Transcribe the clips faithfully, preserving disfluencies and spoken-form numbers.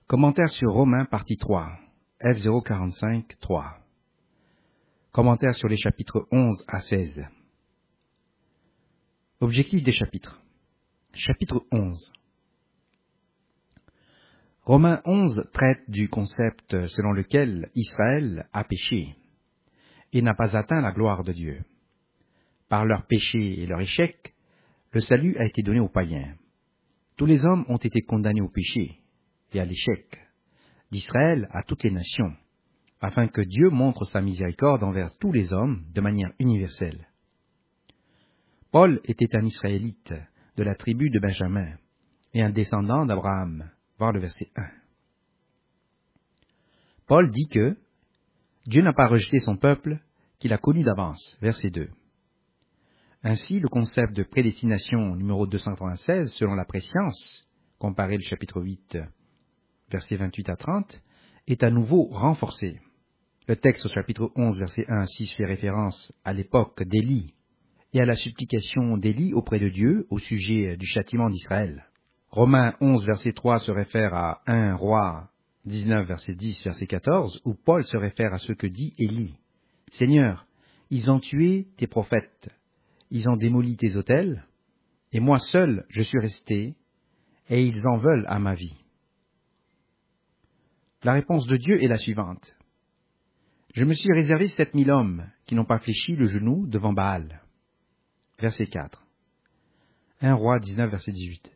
Commentaire sur Romains, partie trois, F zéro quarante-cinq trois. Commentaire sur les chapitres onze à seize. Objectif des chapitres. Chapitre onze. Romains onze traite du concept selon lequel Israël a péché et n'a pas atteint la gloire de Dieu. Par leur péché et leur échec, le salut a été donné aux païens. Tous les hommes ont été condamnés au péché et à l'échec d'Israël à toutes les nations, afin que Dieu montre sa miséricorde envers tous les hommes de manière universelle. Paul était un Israélite de la tribu de Benjamin et un descendant d'Abraham. Voir le verset un. Paul dit que Dieu n'a pas rejeté son peuple qu'il a connu d'avance. Verset deux. Ainsi, le concept de prédestination numéro deux cent quatre-vingt-seize, selon la préscience, comparé le chapitre huit, versets vingt-huit à trente, est à nouveau renforcé. Le texte au chapitre onze, versets un à six, fait référence à l'époque d'Élie et à la supplication d'Élie auprès de Dieu au sujet du châtiment d'Israël. Romains onze, verset trois se réfère à un Roi dix-neuf, verset dix, verset quatorze, où Paul se réfère à ce que dit Élie. « Seigneur, ils ont tué tes prophètes, ils ont démoli tes autels, et moi seul je suis resté, et ils en veulent à ma vie. » La réponse de Dieu est la suivante. « Je me suis réservé sept mille hommes qui n'ont pas fléchi le genou devant Baal. » Verset quatre. un Roi dix-neuf, verset dix-huit.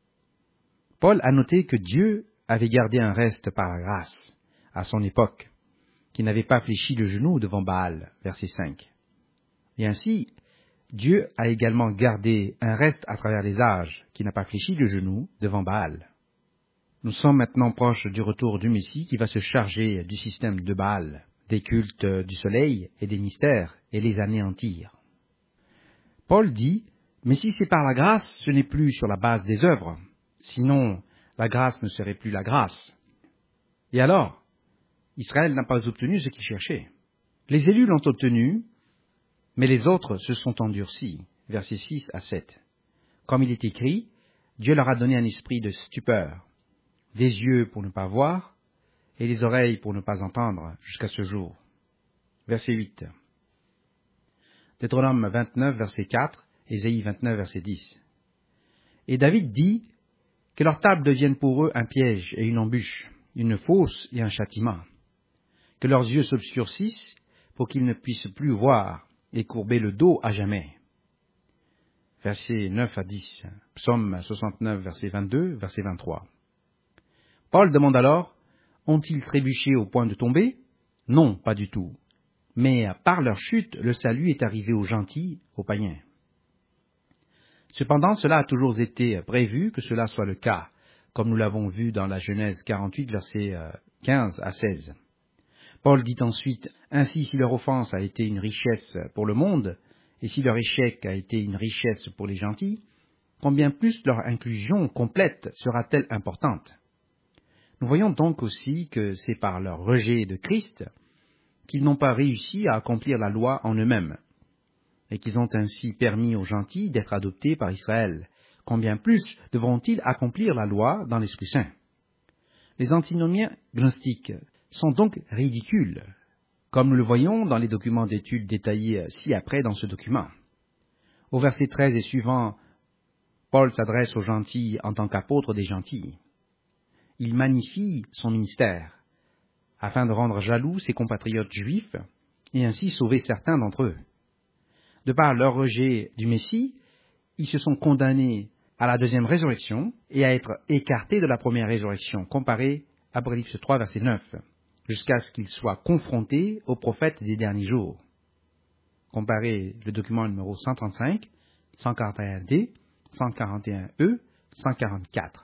Paul a noté que Dieu avait gardé un reste par la grâce, à son époque, qui n'avait pas fléchi le genou devant Baal, verset cinq. Et ainsi, Dieu a également gardé un reste à travers les âges, qui n'a pas fléchi le genou devant Baal. Nous sommes maintenant proches du retour du Messie qui va se charger du système de Baal, des cultes du soleil et des mystères, et les anéantir. Paul dit, mais si c'est par la grâce, ce n'est plus sur la base des œuvres. Sinon, la grâce ne serait plus la grâce. Et alors, Israël n'a pas obtenu ce qu'il cherchait. Les élus l'ont obtenu, mais les autres se sont endurcis. Versets six à sept. Comme il est écrit, Dieu leur a donné un esprit de stupeur, des yeux pour ne pas voir, et des oreilles pour ne pas entendre, jusqu'à ce jour. Verset huit. Deutéronome vingt-neuf, verset quatre, Ésaïe vingt-neuf, verset dix. Et David dit que leur table devienne pour eux un piège et une embûche, une fosse et un châtiment, que leurs yeux s'obscurcissent pour qu'ils ne puissent plus voir et courber le dos à jamais. Versets neuf à dix, Psaume soixante-neuf, verset vingt-deux, verset vingt-trois. Paul demande alors, ont-ils trébuché au point de tomber? Non, pas du tout. Mais par leur chute, le salut est arrivé aux gentils, aux païens. Cependant, cela a toujours été prévu que cela soit le cas, comme nous l'avons vu dans la Genèse quarante-huit, versets quinze à seize. Paul dit ensuite, « Ainsi, si leur offense a été une richesse pour le monde, et si leur échec a été une richesse pour les gentils, combien plus leur inclusion complète sera-t-elle importante ?» Nous voyons donc aussi que c'est par leur rejet de Christ qu'ils n'ont pas réussi à accomplir la loi en eux-mêmes, et qu'ils ont ainsi permis aux gentils d'être adoptés par Israël. Combien plus devront-ils accomplir la loi dans l'Esprit Saint? Les antinomiens gnostiques sont donc ridicules, comme nous le voyons dans les documents d'études détaillés ci-après dans ce document. Au verset treize et suivant, Paul s'adresse aux gentils en tant qu'apôtre des gentils. Il magnifie son ministère, afin de rendre jaloux ses compatriotes juifs, et ainsi sauver certains d'entre eux. De par leur rejet du Messie, ils se sont condamnés à la deuxième résurrection et à être écartés de la première résurrection, comparé à Apocalypse trois, verset neuf, jusqu'à ce qu'ils soient confrontés aux prophètes des derniers jours. Comparez le document numéro cent trente-cinq, cent quarante et un D, cent quarante et un E, cent quarante-quatre.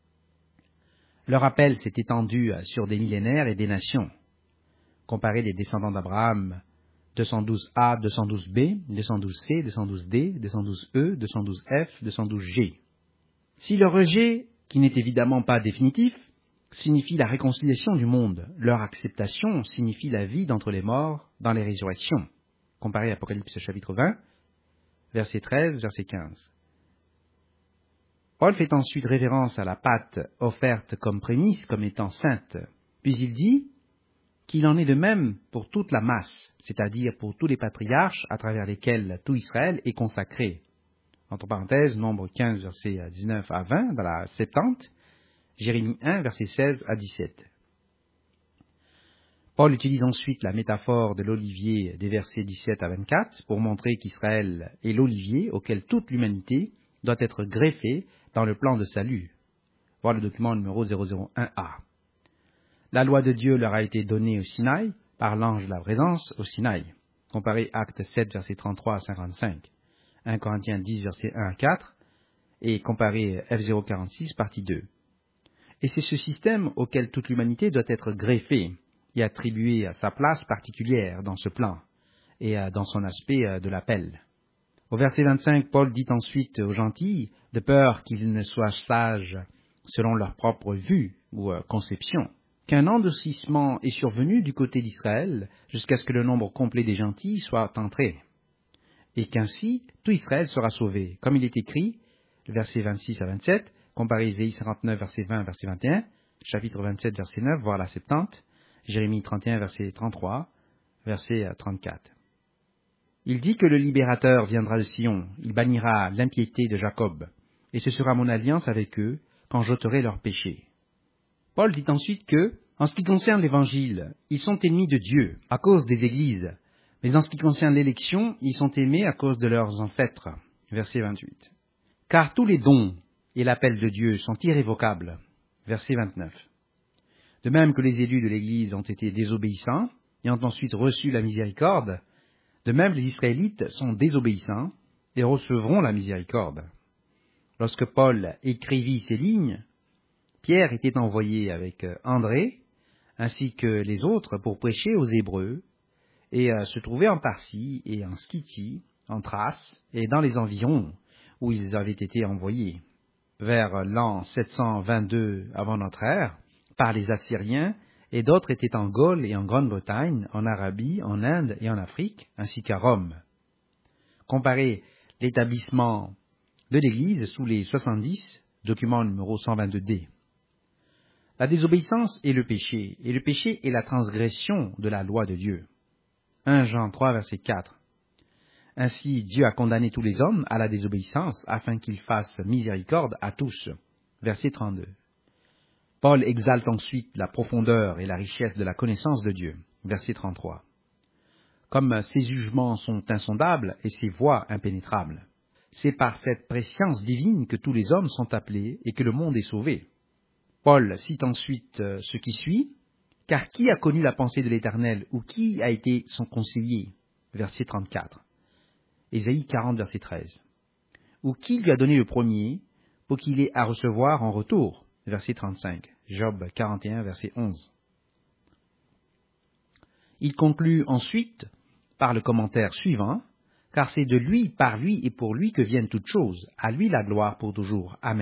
Leur appel s'est étendu sur des millénaires et des nations. Comparez les descendants d'Abraham, deux cent douze A, deux cent douze B, deux cent douze C, deux cent douze D, deux cent douze E, deux cent douze F, deux cent douze G. Si le rejet, qui n'est évidemment pas définitif, signifie la réconciliation du monde, leur acceptation signifie la vie d'entre les morts dans les résurrections. Comparez Apocalypse chapitre vingt, verset treize, verset quinze. Paul fait ensuite référence à la pâte offerte comme prémisse comme étant sainte. Puis il dit qu'il en est de même pour toute la masse, c'est-à-dire pour tous les patriarches à travers lesquels tout Israël est consacré. Entre parenthèses, Nombre quinze, versets dix-neuf à vingt, dans la Septante, Jérémie un, versets seize à dix-sept. Paul utilise ensuite la métaphore de l'olivier des versets dix-sept à vingt-quatre pour montrer qu'Israël est l'olivier auquel toute l'humanité doit être greffée dans le plan de salut. Voir le document numéro zéro zéro un A. La loi de Dieu leur a été donnée au Sinaï par l'ange de la présence au Sinaï. Comparez Actes sept, versets trente-trois à cinquante-cinq, un Corinthiens dix, versets un à quatre, et comparez F zéro quarante-six, partie deux. Et c'est ce système auquel toute l'humanité doit être greffée et attribuée à sa place particulière dans ce plan et dans son aspect de l'appel. Au verset vingt-cinq, Paul dit ensuite aux gentils, de peur qu'ils ne soient sages selon leur propre vue ou conception, qu'un endurcissement est survenu du côté d'Israël jusqu'à ce que le nombre complet des gentils soit entré, et qu'ainsi tout Israël sera sauvé, comme il est écrit, le verset vingt-six à vingt-sept, comparez Ésaïe cinquante-neuf, verset vingt, verset vingt et un, chapitre vingt-sept, verset neuf, voire la Septante, Jérémie trente et un, verset trente-trois, verset trente-quatre. Il dit que le libérateur viendra de Sion, il bannira l'impiété de Jacob, et ce sera mon alliance avec eux quand j'ôterai leurs péchés. Paul dit ensuite que, en ce qui concerne l'Évangile, ils sont ennemis de Dieu à cause des églises, mais en ce qui concerne l'élection, ils sont aimés à cause de leurs ancêtres. Verset vingt-huit. Car tous les dons et l'appel de Dieu sont irrévocables. Verset vingt-neuf. De même que les élus de l'Église ont été désobéissants et ont ensuite reçu la miséricorde, de même les Israélites sont désobéissants et recevront la miséricorde. Lorsque Paul écrivit ces lignes, Pierre était envoyé avec André, ainsi que les autres, pour prêcher aux Hébreux, et euh, se trouvait en Parsie et en Scythie, en Thrace, et dans les environs où ils avaient été envoyés. Vers l'an sept cent vingt-deux avant notre ère, par les Assyriens, et d'autres étaient en Gaule et en Grande-Bretagne, en Arabie, en Inde et en Afrique, ainsi qu'à Rome. Comparez l'établissement de l'Église sous les soixante-dix, document numéro cent vingt-deux D. La désobéissance est le péché, et le péché est la transgression de la loi de Dieu. un Jean trois, verset quatre. Ainsi, Dieu a condamné tous les hommes à la désobéissance, afin qu'ils fassent miséricorde à tous. Verset trente-deux. Paul exalte ensuite la profondeur et la richesse de la connaissance de Dieu. Verset trente-trois. Comme ses jugements sont insondables et ses voies impénétrables. C'est par cette préscience divine que tous les hommes sont appelés et que le monde est sauvé. Paul cite ensuite ce qui suit. « Car qui a connu la pensée de l'Éternel, ou qui a été son conseiller ?» Verset trente-quatre. Ésaïe quarante, verset treize. « Ou qui lui a donné le premier, pour qu'il ait à recevoir en retour ?» Verset trente-cinq. Job quarante et un, verset onze. Il conclut ensuite par le commentaire suivant. « Car c'est de lui, par lui et pour lui que viennent toutes choses. À lui la gloire pour toujours. Amen. »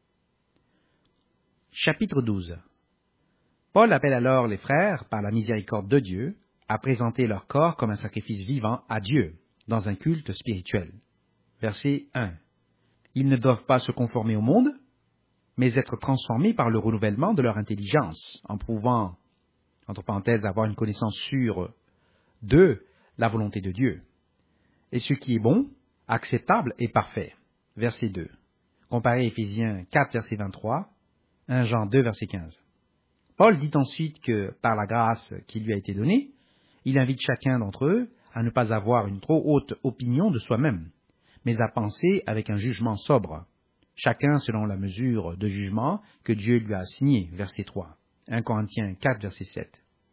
Chapitre douze. Paul appelle alors les frères, par la miséricorde de Dieu, à présenter leur corps comme un sacrifice vivant à Dieu, dans un culte spirituel. Verset un. Ils ne doivent pas se conformer au monde, mais être transformés par le renouvellement de leur intelligence, en prouvant, entre parenthèses, avoir une connaissance sûre de la volonté de Dieu, et ce qui est bon, acceptable et parfait. Verset deux. Comparez Éphésiens quatre, verset vingt-trois, un Jean deux, verset quinze. Paul dit ensuite que, par la grâce qui lui a été donnée, il invite chacun d'entre eux à ne pas avoir une trop haute opinion de soi-même, mais à penser avec un jugement sobre, chacun selon la mesure de jugement que Dieu lui a assignée. Verset trois. un Corinthiens quatre, verset sept.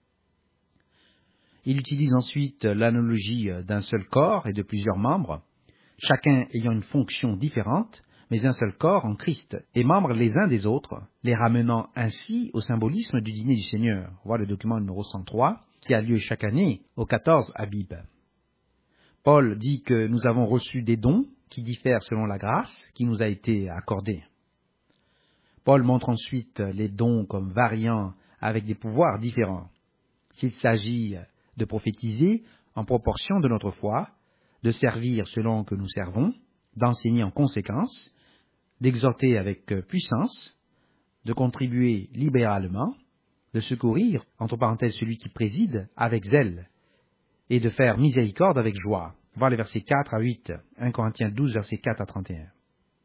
Il utilise ensuite l'analogie d'un seul corps et de plusieurs membres, chacun ayant une fonction différente, mais un seul corps en Christ, et membres les uns des autres, les ramenant ainsi au symbolisme du dîner du Seigneur. Voilà le document numéro cent trois, qui a lieu chaque année au quatorze Abib. Paul dit que nous avons reçu des dons qui diffèrent selon la grâce qui nous a été accordée. Paul montre ensuite les dons comme variant avec des pouvoirs différents. S'il s'agit de prophétiser en proportion de notre foi, de servir selon que nous servons, d'enseigner en conséquence, d'exhorter avec puissance, de contribuer libéralement, de secourir, entre parenthèses celui qui préside, avec zèle, et de faire miséricorde avec joie. Voir les versets quatre à huit, premier Corinthiens douze, versets quatre à trente et un.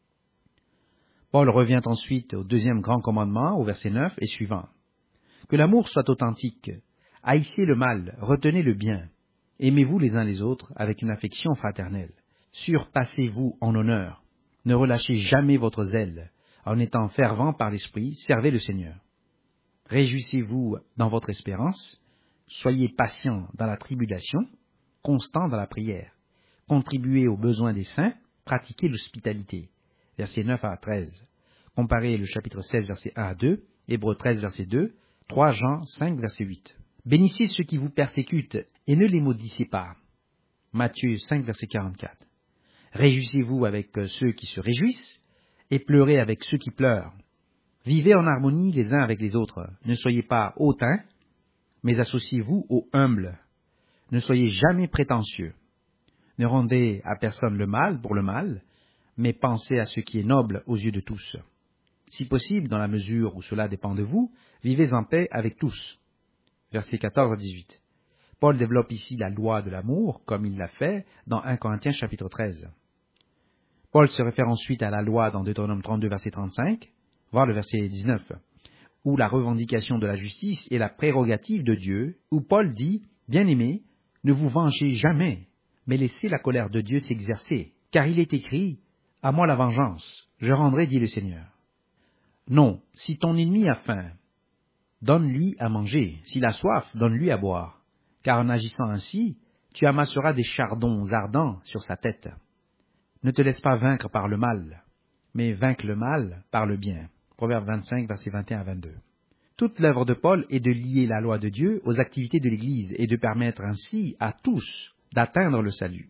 Paul revient ensuite au deuxième grand commandement, au verset neuf et suivant. Que l'amour soit authentique, haïssez le mal, retenez le bien, aimez-vous les uns les autres avec une affection fraternelle, surpassez-vous en honneur, ne relâchez jamais votre zèle, en étant fervent par l'esprit, servez le Seigneur. Réjouissez-vous dans votre espérance, soyez patient dans la tribulation, constant dans la prière, contribuez aux besoins des saints, pratiquez l'hospitalité. Versets neuf à treize. Comparez le chapitre seize, versets un à deux, Hébreux treize, verset deux, trois Jean cinq, verset huit. Bénissez ceux qui vous persécutent et ne les maudissez pas. Matthieu cinq, verset quarante-quatre. Réjouissez-vous avec ceux qui se réjouissent et pleurez avec ceux qui pleurent. Vivez en harmonie les uns avec les autres. Ne soyez pas hautains, mais associez-vous aux humbles. Ne soyez jamais prétentieux. Ne rendez à personne le mal pour le mal, mais pensez à ce qui est noble aux yeux de tous. Si possible, dans la mesure où cela dépend de vous, vivez en paix avec tous. Versets quatorze à dix-huit. Paul développe ici la loi de l'amour, comme il l'a fait dans premier Corinthiens chapitre treize. Paul se réfère ensuite à la loi dans Deutéronome trente-deux, verset trente-cinq, voire le verset dix-neuf, où la revendication de la justice est la prérogative de Dieu, où Paul dit « Bien-aimés, ne vous vengez jamais, mais laissez la colère de Dieu s'exercer, car il est écrit « À moi la vengeance, je rendrai, dit le Seigneur. » Non, si ton ennemi a faim, donne-lui à manger, s'il a soif, donne-lui à boire, car en agissant ainsi, tu amasseras des chardons ardents sur sa tête. Ne te laisse pas vaincre par le mal, mais vainque le mal par le bien. Proverbe vingt-cinq, versets vingt et un à vingt-deux. Toute l'œuvre de Paul est de lier la loi de Dieu aux activités de l'Église et de permettre ainsi à tous d'atteindre le salut.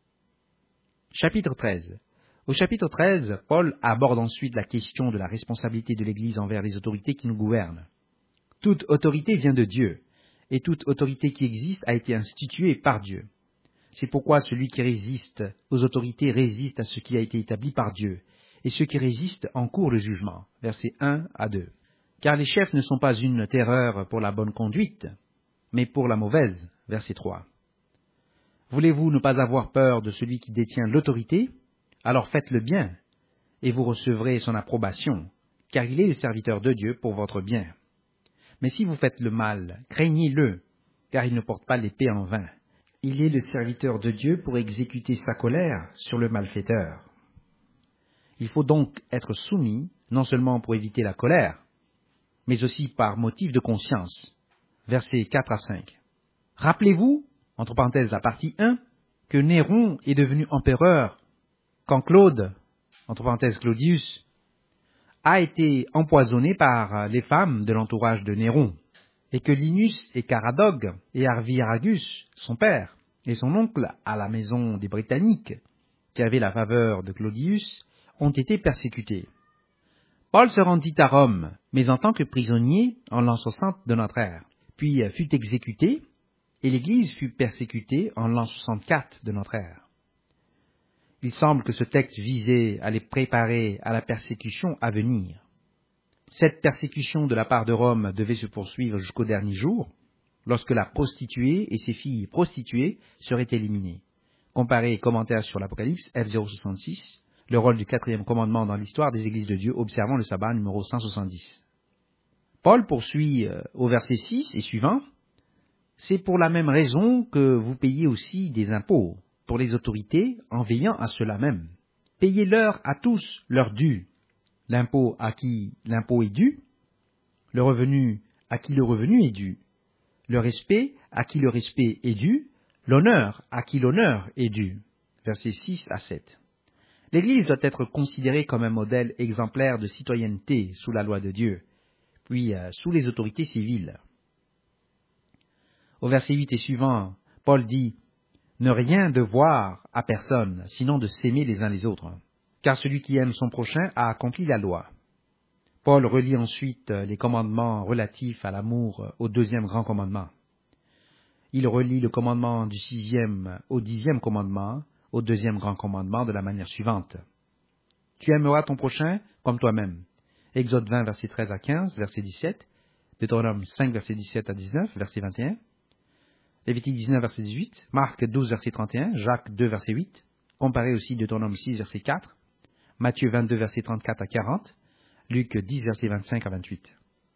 Chapitre treize. Au chapitre treize, Paul aborde ensuite la question de la responsabilité de l'Église envers les autorités qui nous gouvernent. Toute autorité vient de Dieu, et toute autorité qui existe a été instituée par Dieu. C'est pourquoi celui qui résiste aux autorités résiste à ce qui a été établi par Dieu, et ceux qui résistent encourent le jugement. Versets un à deux. Car les chefs ne sont pas une terreur pour la bonne conduite, mais pour la mauvaise. Verset trois. Voulez-vous ne pas avoir peur de celui qui détient l'autorité ? Alors faites le bien, et vous recevrez son approbation, car il est le serviteur de Dieu pour votre bien. Mais si vous faites le mal, craignez-le, car il ne porte pas l'épée en vain. Il est le serviteur de Dieu pour exécuter sa colère sur le malfaiteur. Il faut donc être soumis, non seulement pour éviter la colère, mais aussi par motif de conscience. Versets quatre à cinq. Rappelez-vous, entre parenthèses la partie un, que Néron est devenu empereur quand Claude, entre parenthèses Claudius, a été empoisonné par les femmes de l'entourage de Néron, et que Linus et Caradogue et Arviragus, son père, et son oncle à la maison des Britanniques, qui avaient la faveur de Claudius, ont été persécutés. Paul se rendit à Rome, mais en tant que prisonnier en l'an soixante de notre ère, puis fut exécuté, et l'Église fut persécutée en l'an soixante-quatre de notre ère. Il semble que ce texte visait à les préparer à la persécution à venir. Cette persécution de la part de Rome devait se poursuivre jusqu'au dernier jour, lorsque la prostituée et ses filles prostituées seraient éliminées. Comparez commentaires sur l'Apocalypse, F zéro soixante-six, le rôle du quatrième commandement dans l'histoire des églises de Dieu, observant le sabbat numéro cent soixante-dix. Paul poursuit euh, au verset six et suivant. C'est pour la même raison que vous payez aussi des impôts pour les autorités en veillant à cela même. Payez-leur à tous leur dû. L'impôt à qui l'impôt est dû, le revenu à qui le revenu est dû, le respect à qui le respect est dû, l'honneur à qui l'honneur est dû. Versets six à sept. L'Église doit être considérée comme un modèle exemplaire de citoyenneté sous la loi de Dieu, puis euh, sous les autorités civiles. Au verset huit et suivant, Paul dit « Ne rien devoir à personne, sinon de s'aimer les uns les autres, car celui qui aime son prochain a accompli la loi. » Paul relie ensuite les commandements relatifs à l'amour au deuxième grand commandement. Il relie le commandement du sixième au dixième commandement, au deuxième grand commandement de la manière suivante. Tu aimeras ton prochain comme toi-même. Exode vingt, verset treize à quinze, verset dix-sept. Deutéronome cinq, verset dix-sept à dix-neuf, verset vingt et un. Lévitique dix-neuf, verset dix-huit. Marc douze, verset trente et un. Jacques deux, verset huit. Comparez aussi Deutéronome six, verset quatre. Matthieu vingt-deux, verset trente-quatre à quarante. Luc dix, verset vingt-cinq à vingt-huit.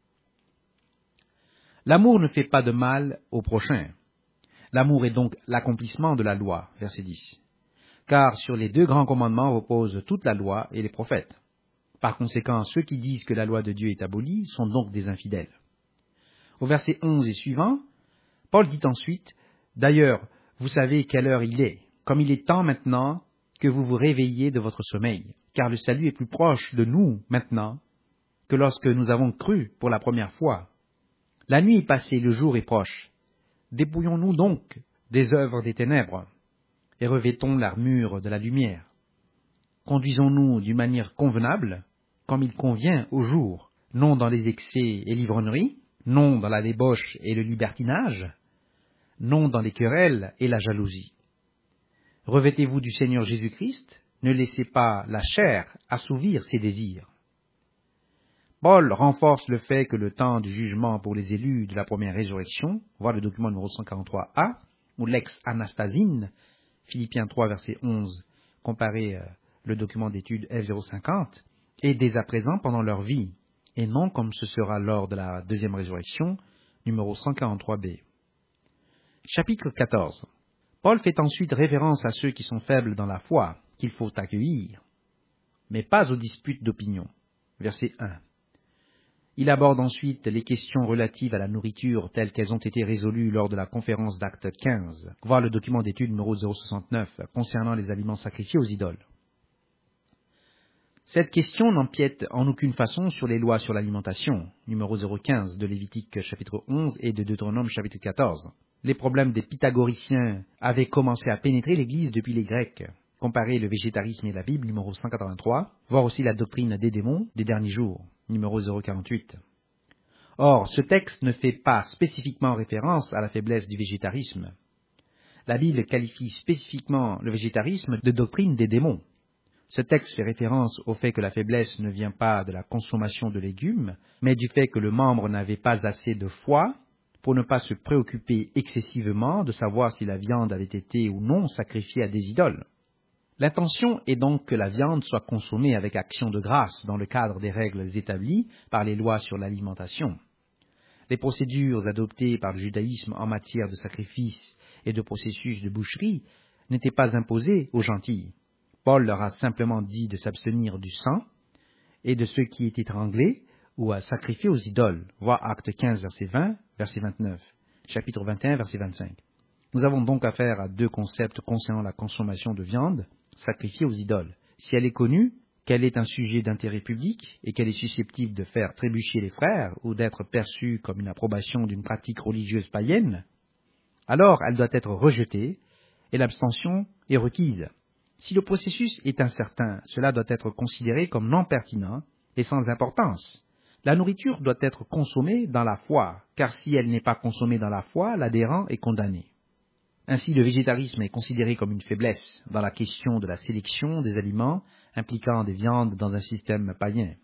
L'amour ne fait pas de mal au prochain. L'amour est donc l'accomplissement de la loi, verset dix. Car sur les deux grands commandements repose toute la loi et les prophètes. Par conséquent, ceux qui disent que la loi de Dieu est abolie sont donc des infidèles. Au verset onze et suivant, Paul dit ensuite, « D'ailleurs, vous savez quelle heure il est, comme il est temps maintenant que vous vous réveilliez de votre sommeil, car le salut est plus proche de nous maintenant que lorsque nous avons cru pour la première fois. La nuit est passée, le jour est proche. Dépouillons-nous donc des œuvres des ténèbres et revêtons l'armure de la lumière. Conduisons-nous d'une manière convenable, comme il convient au jour, non dans les excès et l'ivrognerie, non dans la débauche et le libertinage, non dans les querelles et la jalousie. Revêtez-vous du Seigneur Jésus-Christ, ne laissez pas la chair assouvir ses désirs. » Paul renforce le fait que le temps du jugement pour les élus de la première résurrection, voir le document numéro cent quarante-trois A, ou l'ex-anastasine, Philippiens trois, verset onze, comparez euh, le document d'étude F zéro cinquante, est dès à présent pendant leur vie, et non comme ce sera lors de la deuxième résurrection, numéro cent quarante-trois B. Chapitre quatorze. Paul fait ensuite référence à ceux qui sont faibles dans la foi, qu'il faut accueillir, mais pas aux disputes d'opinion. Verset un. Il aborde ensuite les questions relatives à la nourriture telles qu'elles ont été résolues lors de la conférence d'Acte quinze, voir le document d'étude numéro zéro soixante-neuf concernant les aliments sacrifiés aux idoles. Cette question n'empiète en aucune façon sur les lois sur l'alimentation, numéro zéro quinze de Lévitique chapitre onze et de Deutéronome chapitre quatorze. Les problèmes des pythagoriciens avaient commencé à pénétrer l'Église depuis les Grecs. Comparez le végétarisme et la Bible, numéro cent quatre-vingt-trois, voir aussi la doctrine des démons des derniers jours, numéro zéro quarante-huit. Or, ce texte ne fait pas spécifiquement référence à la faiblesse du végétarisme. La Bible qualifie spécifiquement le végétarisme de doctrine des démons. Ce texte fait référence au fait que la faiblesse ne vient pas de la consommation de légumes, mais du fait que le membre n'avait pas assez de foi pour ne pas se préoccuper excessivement de savoir si la viande avait été ou non sacrifiée à des idoles. L'intention est donc que la viande soit consommée avec action de grâce dans le cadre des règles établies par les lois sur l'alimentation. Les procédures adoptées par le judaïsme en matière de sacrifice et de processus de boucherie n'étaient pas imposées aux gentils. Paul leur a simplement dit de s'abstenir du sang et de ceux qui étaient étranglés ou à sacrifier aux idoles. Voir Acte quinze, verset vingt, verset vingt-neuf, chapitre vingt et un, verset vingt-cinq. Nous avons donc affaire à deux concepts concernant la consommation de viande sacrifiée aux idoles. Si elle est connue, qu'elle est un sujet d'intérêt public et qu'elle est susceptible de faire trébucher les frères ou d'être perçue comme une approbation d'une pratique religieuse païenne, alors elle doit être rejetée et l'abstention est requise. Si le processus est incertain, cela doit être considéré comme non pertinent et sans importance. La nourriture doit être consommée dans la foi, car si elle n'est pas consommée dans la foi, l'adhérent est condamné. Ainsi, le végétarisme est considéré comme une faiblesse dans la question de la sélection des aliments impliquant des viandes dans un système païen.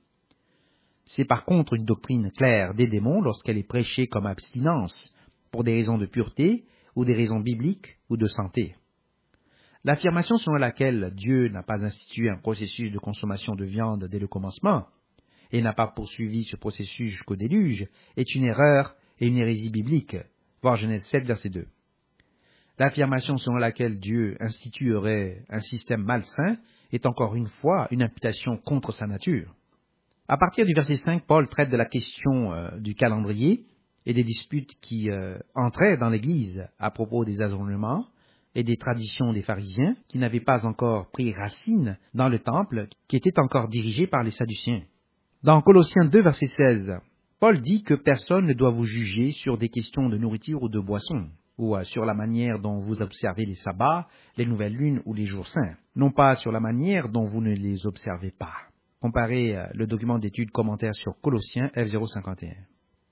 C'est par contre une doctrine claire des démons lorsqu'elle est prêchée comme abstinence, pour des raisons de pureté ou des raisons bibliques ou de santé. L'affirmation selon laquelle Dieu n'a pas institué un processus de consommation de viande dès le commencement et n'a pas poursuivi ce processus jusqu'au déluge est une erreur et une hérésie biblique, voir Genèse sept, verset deux. L'affirmation selon laquelle Dieu instituerait un système malsain est encore une fois une imputation contre sa nature. À partir du verset cinq, Paul traite de la question euh, du calendrier et des disputes qui euh, entraient dans l'Église à propos des ajournements et des traditions des pharisiens qui n'avaient pas encore pris racine dans le temple, qui était encore dirigé par les Sadduciens. Dans Colossiens deux, verset seize, Paul dit que personne ne doit vous juger sur des questions de nourriture ou de boisson, ou sur la manière dont vous observez les sabbats, les nouvelles lunes ou les jours saints, non pas sur la manière dont vous ne les observez pas. Comparez le document d'étude commentaire sur Colossiens F zéro cinquante et un.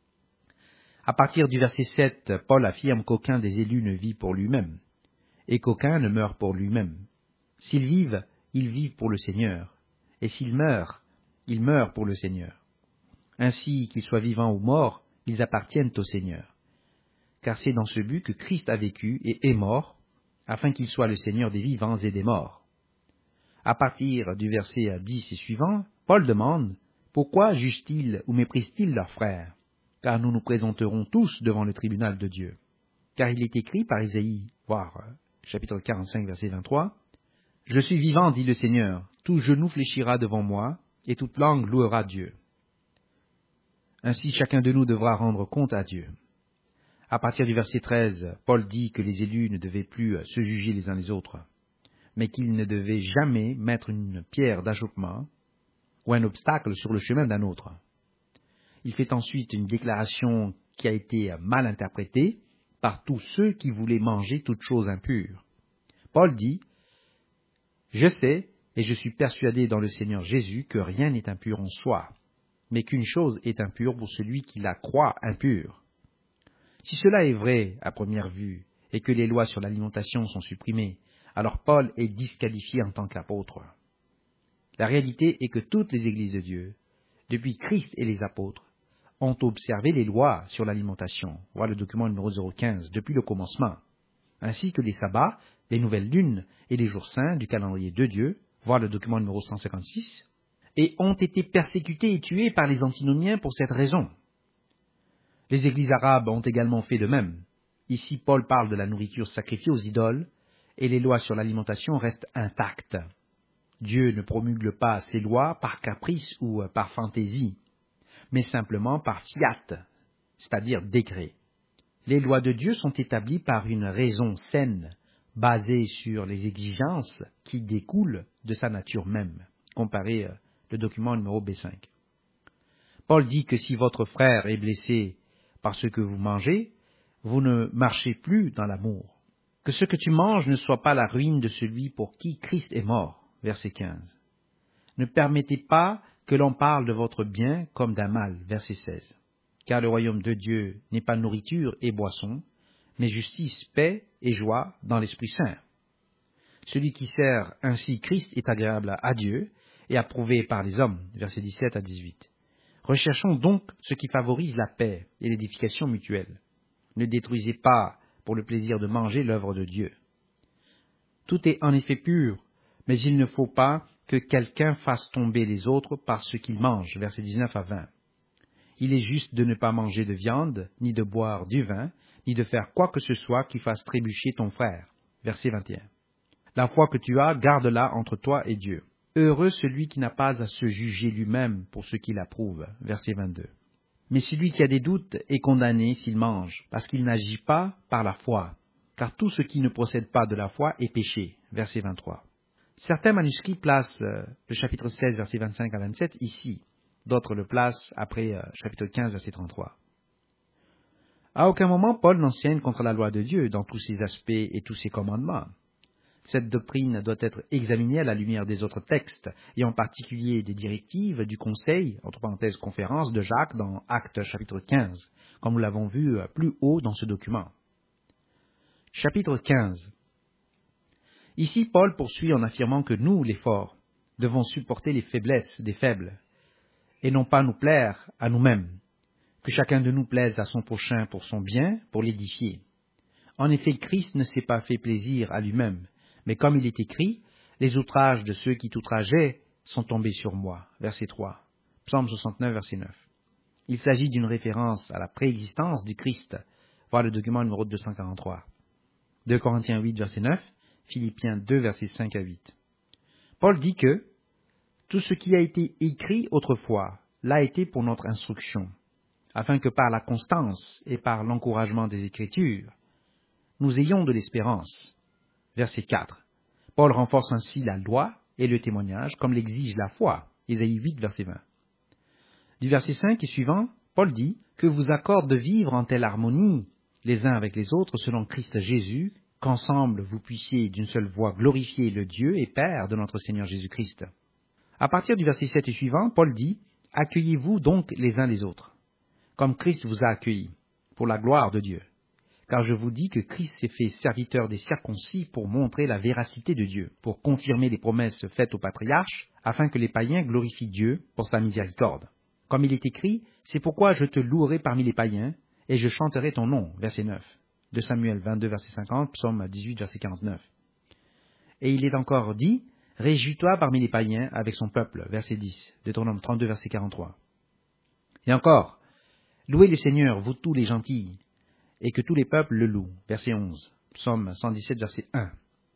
À partir du verset sept, Paul affirme qu'aucun des élus ne vit pour lui-même, et qu'aucun ne meurt pour lui-même. S'ils vivent, ils vivent pour le Seigneur, et s'ils meurent, ils meurent pour le Seigneur. Ainsi, qu'ils soient vivants ou morts, ils appartiennent au Seigneur. Car c'est dans ce but que Christ a vécu et est mort, afin qu'il soit le Seigneur des vivants et des morts. À partir du verset dix et suivant, Paul demande « Pourquoi jugent-ils ou méprisent-ils leurs frères? Car nous nous présenterons tous devant le tribunal de Dieu. Car il est écrit par Isaïe, voire chapitre quarante-cinq, verset vingt-trois, « Je suis vivant, dit le Seigneur, tout genou fléchira devant moi, et toute langue louera Dieu. » Ainsi chacun de nous devra rendre compte à Dieu. À partir du verset treize, Paul dit que les élus ne devaient plus se juger les uns les autres, mais qu'ils ne devaient jamais mettre une pierre d'achoppement ou un obstacle sur le chemin d'un autre. Il fait ensuite une déclaration qui a été mal interprétée par tous ceux qui voulaient manger toute chose impure. Paul dit « Je sais et je suis persuadé dans le Seigneur Jésus que rien n'est impur en soi, mais qu'une chose est impure pour celui qui la croit impure. Si cela est vrai à première vue, et que les lois sur l'alimentation sont supprimées, alors Paul est disqualifié en tant qu'apôtre. La réalité est que toutes les églises de Dieu, depuis Christ et les apôtres, ont observé les lois sur l'alimentation, voilà le document numéro zéro quinze, depuis le commencement, ainsi que les sabbats, les nouvelles lunes et les jours saints du calendrier de Dieu, voilà le document numéro cent cinquante-six, et ont été persécutés et tués par les antinomiens pour cette raison. Les églises arabes ont également fait de même. Ici, Paul parle de la nourriture sacrifiée aux idoles, et les lois sur l'alimentation restent intactes. Dieu ne promulgue pas ses lois par caprice ou par fantaisie, mais simplement par fiat, c'est-à-dire décret. Les lois de Dieu sont établies par une raison saine, basée sur les exigences qui découlent de sa nature même. Comparez le document numéro B cinq. Paul dit que si votre frère est blessé par ce que vous mangez, vous ne marchez plus dans l'amour. Que ce que tu manges ne soit pas la ruine de celui pour qui Christ est mort. Verset quinze. Ne permettez pas que l'on parle de votre bien comme d'un mal. Verset seize. Car le royaume de Dieu n'est pas nourriture et boisson, mais justice, paix et joie dans l'Esprit Saint. Celui qui sert ainsi Christ est agréable à Dieu et approuvé par les hommes. Versets dix-sept à dix-huit. Recherchons donc ce qui favorise la paix et l'édification mutuelle. Ne détruisez pas pour le plaisir de manger l'œuvre de Dieu. Tout est en effet pur, mais il ne faut pas que quelqu'un fasse tomber les autres par ce qu'ils mangent. Versets dix-neuf à vingt. Il est juste de ne pas manger de viande, ni de boire du vin, ni de faire quoi que ce soit qui fasse trébucher ton frère. Verset vingt et un. La foi que tu as, garde-la entre toi et Dieu. Heureux celui qui n'a pas à se juger lui-même pour ce qu'il approuve. Verset vingt-deux. Mais celui qui a des doutes est condamné s'il mange, parce qu'il n'agit pas par la foi, car tout ce qui ne procède pas de la foi est péché. Verset vingt-trois. Certains manuscrits placent euh, le chapitre seize, verset vingt-cinq à vingt-sept ici, d'autres le placent après euh, chapitre quinze, verset trente-trois. À aucun moment Paul n'enseigne contre la loi de Dieu dans tous ses aspects et tous ses commandements. Cette doctrine doit être examinée à la lumière des autres textes, et en particulier des directives du Conseil, entre parenthèses conférence, de Jacques dans Actes chapitre quinze, comme nous l'avons vu plus haut dans ce document. Chapitre quinze. Ici, Paul poursuit en affirmant que nous, les forts, devons supporter les faiblesses des faibles, et non pas nous plaire à nous-mêmes, que chacun de nous plaise à son prochain pour son bien, pour l'édifier. En effet, Christ ne s'est pas fait plaisir à lui-même, mais comme il est écrit, les outrages de ceux qui t'outrageaient sont tombés sur moi. Verset trois. Psaume soixante-neuf, verset neuf. Il s'agit d'une référence à la préexistence du Christ. Voir le document numéro deux cent quarante-trois. deux Corinthiens huit, verset neuf. Philippiens deux, versets cinq à huit. Paul dit que tout ce qui a été écrit autrefois l'a été pour notre instruction, afin que par la constance et par l'encouragement des Écritures, nous ayons de l'espérance. Verset quatre. Paul renforce ainsi la loi et le témoignage comme l'exige la foi. Ésaïe huit, verset vingt. Du verset cinq et suivant, Paul dit que vous accorde de vivre en telle harmonie les uns avec les autres selon Christ Jésus, qu'ensemble vous puissiez d'une seule voix glorifier le Dieu et Père de notre Seigneur Jésus-Christ. À partir du verset sept et suivant, Paul dit « Accueillez-vous donc les uns les autres, comme Christ vous a accueillis, pour la gloire de Dieu. car je vous dis que Christ s'est fait serviteur des circoncis pour montrer la véracité de Dieu, pour confirmer les promesses faites aux patriarches, afin que les païens glorifient Dieu pour sa miséricorde. Comme il est écrit, c'est pourquoi je te louerai parmi les païens, et je chanterai ton nom. Verset neuf. De Samuel vingt-deux, verset cinquante, Psaume dix-huit, verset quarante-neuf. Et il est encore dit, réjouis-toi parmi les païens avec son peuple. Verset dix. Deutéronome trente-deux, verset quarante-trois. Et encore, louez le Seigneur, vous tous les gentils, et que tous les peuples le louent. Verset onze. Psaume cent dix-sept, verset un.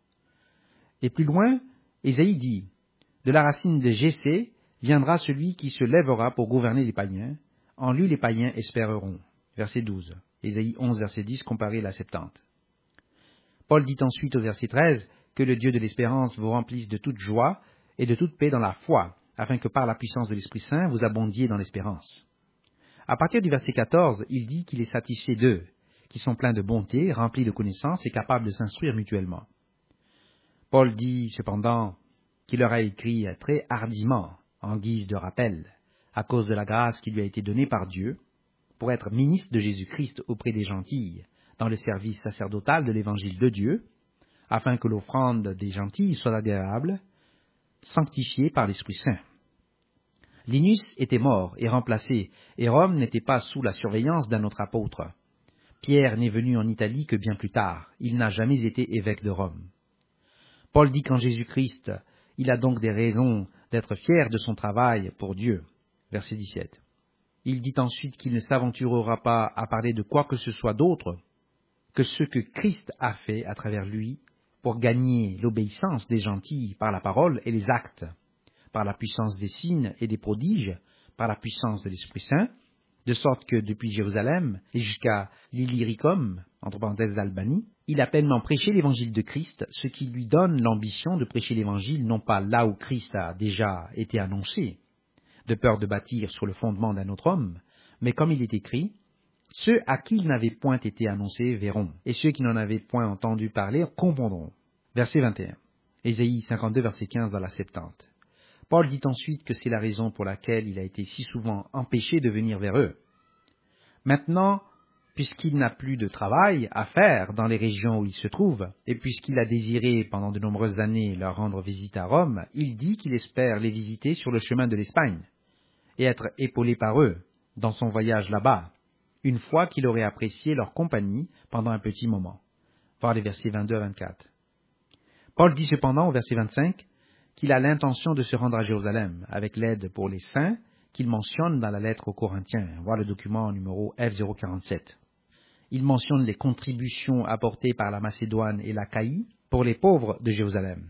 Et plus loin, Ésaïe dit, de la racine de Jessé viendra celui qui se lèvera pour gouverner les païens. En lui les païens espéreront. Verset douze. Ésaïe onze, verset dix, comparé à la Septante. Paul dit ensuite au verset treize, que le Dieu de l'espérance vous remplisse de toute joie et de toute paix dans la foi, afin que par la puissance de l'Esprit Saint vous abondiez dans l'espérance. À partir du verset quatorze, il dit qu'il est satisfait d'eux, qui sont pleins de bonté, remplis de connaissances et capables de s'instruire mutuellement. Paul dit cependant qu'il leur a écrit très hardiment, en guise de rappel, à cause de la grâce qui lui a été donnée par Dieu, pour être ministre de Jésus-Christ auprès des gentils, dans le service sacerdotal de l'évangile de Dieu, afin que l'offrande des gentils soit agréable, sanctifiée par l'Esprit Saint. Linus était mort et remplacé, et Rome n'était pas sous la surveillance d'un autre apôtre. Pierre n'est venu en Italie que bien plus tard, il n'a jamais été évêque de Rome. Paul dit qu'en Jésus-Christ, il a donc des raisons d'être fier de son travail pour Dieu. Verset dix-sept. Il dit ensuite qu'il ne s'aventurera pas à parler de quoi que ce soit d'autre que ce que Christ a fait à travers lui pour gagner l'obéissance des gentils par la parole et les actes, par la puissance des signes et des prodiges, par la puissance de l'Esprit Saint, de sorte que depuis Jérusalem et jusqu'à l'Illyricum, entre parenthèses d'Albanie, il a pleinement prêché l'évangile de Christ, ce qui lui donne l'ambition de prêcher l'évangile non pas là où Christ a déjà été annoncé, de peur de bâtir sur le fondement d'un autre homme, mais comme il est écrit, ceux à qui il n'avait point été annoncé verront, et ceux qui n'en avaient point entendu parler comprendront. Verset vingt et un. Ésaïe cinquante-deux, verset quinze dans la Septante. Paul dit ensuite que c'est la raison pour laquelle il a été si souvent empêché de venir vers eux. Maintenant, puisqu'il n'a plus de travail à faire dans les régions où il se trouve, et puisqu'il a désiré pendant de nombreuses années leur rendre visite à Rome, il dit qu'il espère les visiter sur le chemin de l'Espagne, et être épaulé par eux dans son voyage là-bas, une fois qu'il aurait apprécié leur compagnie pendant un petit moment. Voir les versets vingt-deux à vingt-quatre. Paul dit cependant au verset vingt-cinq qu'il a l'intention de se rendre à Jérusalem avec l'aide pour les saints qu'il mentionne dans la lettre aux Corinthiens. Voir le document numéro F zéro quarante-sept. Il mentionne les contributions apportées par la Macédoine et l'Achaïe pour les pauvres de Jérusalem.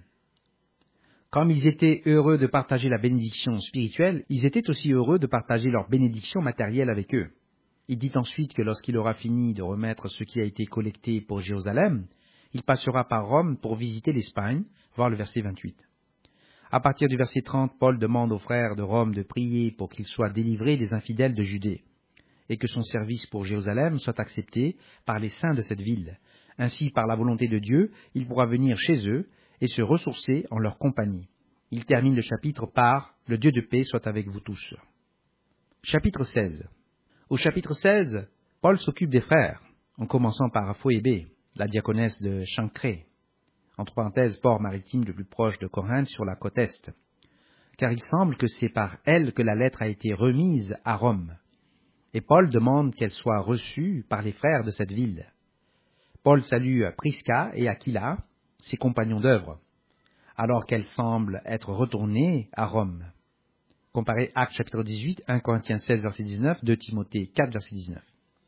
Comme ils étaient heureux de partager la bénédiction spirituelle, ils étaient aussi heureux de partager leur bénédiction matérielle avec eux. Il dit ensuite que lorsqu'il aura fini de remettre ce qui a été collecté pour Jérusalem, il passera par Rome pour visiter l'Espagne, voir le verset vingt-huit. À partir du verset trente, Paul demande aux frères de Rome de prier pour qu'ils soient délivrés des infidèles de Judée, et que son service pour Jérusalem soit accepté par les saints de cette ville. Ainsi, par la volonté de Dieu, il pourra venir chez eux et se ressourcer en leur compagnie. Il termine le chapitre par « Le Dieu de paix soit avec vous tous ». Chapitre seize. Au chapitre seize, Paul s'occupe des frères, en commençant par Phoébé, la diaconesse de Chancrée, entre parenthèses, port maritime le plus proche de Corinthe sur la côte est, car il semble que c'est par elle que la lettre a été remise à Rome, et Paul demande qu'elle soit reçue par les frères de cette ville. Paul salue Prisca et Aquila, ses compagnons d'œuvre, alors qu'elle semble être retournée à Rome. Comparez Actes chapitre dix-huit, un Corinthiens seize, verset dix-neuf, deux Timothée quatre, verset dix-neuf.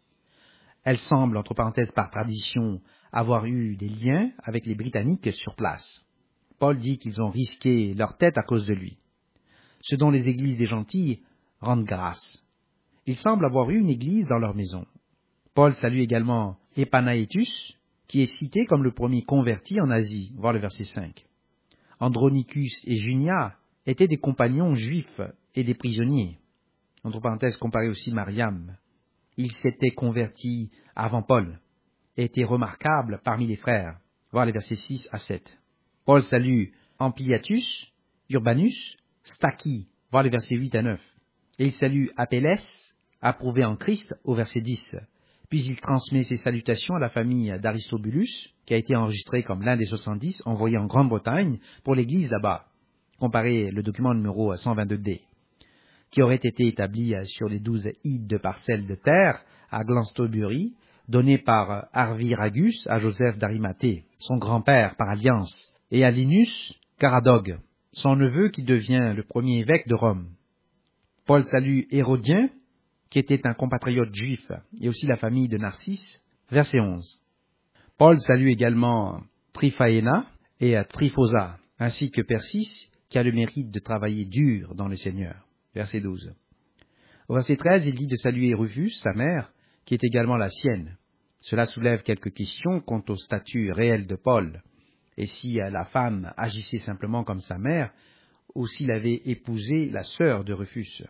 Elle semble, entre parenthèses par tradition, avoir eu des liens avec les Britanniques sur place. Paul dit qu'ils ont risqué leur tête à cause de lui, ce dont les églises des gentils rendent grâce. Il semble avoir eu une église dans leur maison. Paul salue également Epanaétus, qui est cité comme le premier converti en Asie, voir le verset cinq. Andronicus et Junia étaient des compagnons juifs et des prisonniers. Entre parenthèses, comparé aussi Mariam. Ils s'étaient convertis avant Paul et étaient remarquables parmi les frères. Voir les versets six à sept. Paul salue Ampliatus, Urbanus, Stachys. Voir les versets huit à neuf. Et il salue Apelles, approuvé en Christ, au verset dix. Puis il transmet ses salutations à la famille d'Aristobulus, qui a été enregistré comme l'un des soixante-dix envoyés en Grande-Bretagne pour l'église là-bas. Comparez le document numéro cent vingt-deux D, qui aurait été établi sur les douze ides de parcelles de terre à Glastonbury, donné par Arviragus à Joseph d'Arimathée, son grand-père par alliance, et à Linus Caradogue, son neveu qui devient le premier évêque de Rome. Paul salue Hérodien, qui était un compatriote juif, et aussi la famille de Narcisse, verset onze. Paul salue également Tryphaena et Tryphosa, ainsi que Persis, qui a le mérite de travailler dur dans le Seigneur, verset douze. Au verset treize, il dit de saluer Rufus, sa mère, qui est également la sienne. Cela soulève quelques questions quant au statut réel de Paul, et si la femme agissait simplement comme sa mère, ou s'il avait épousé la sœur de Rufus.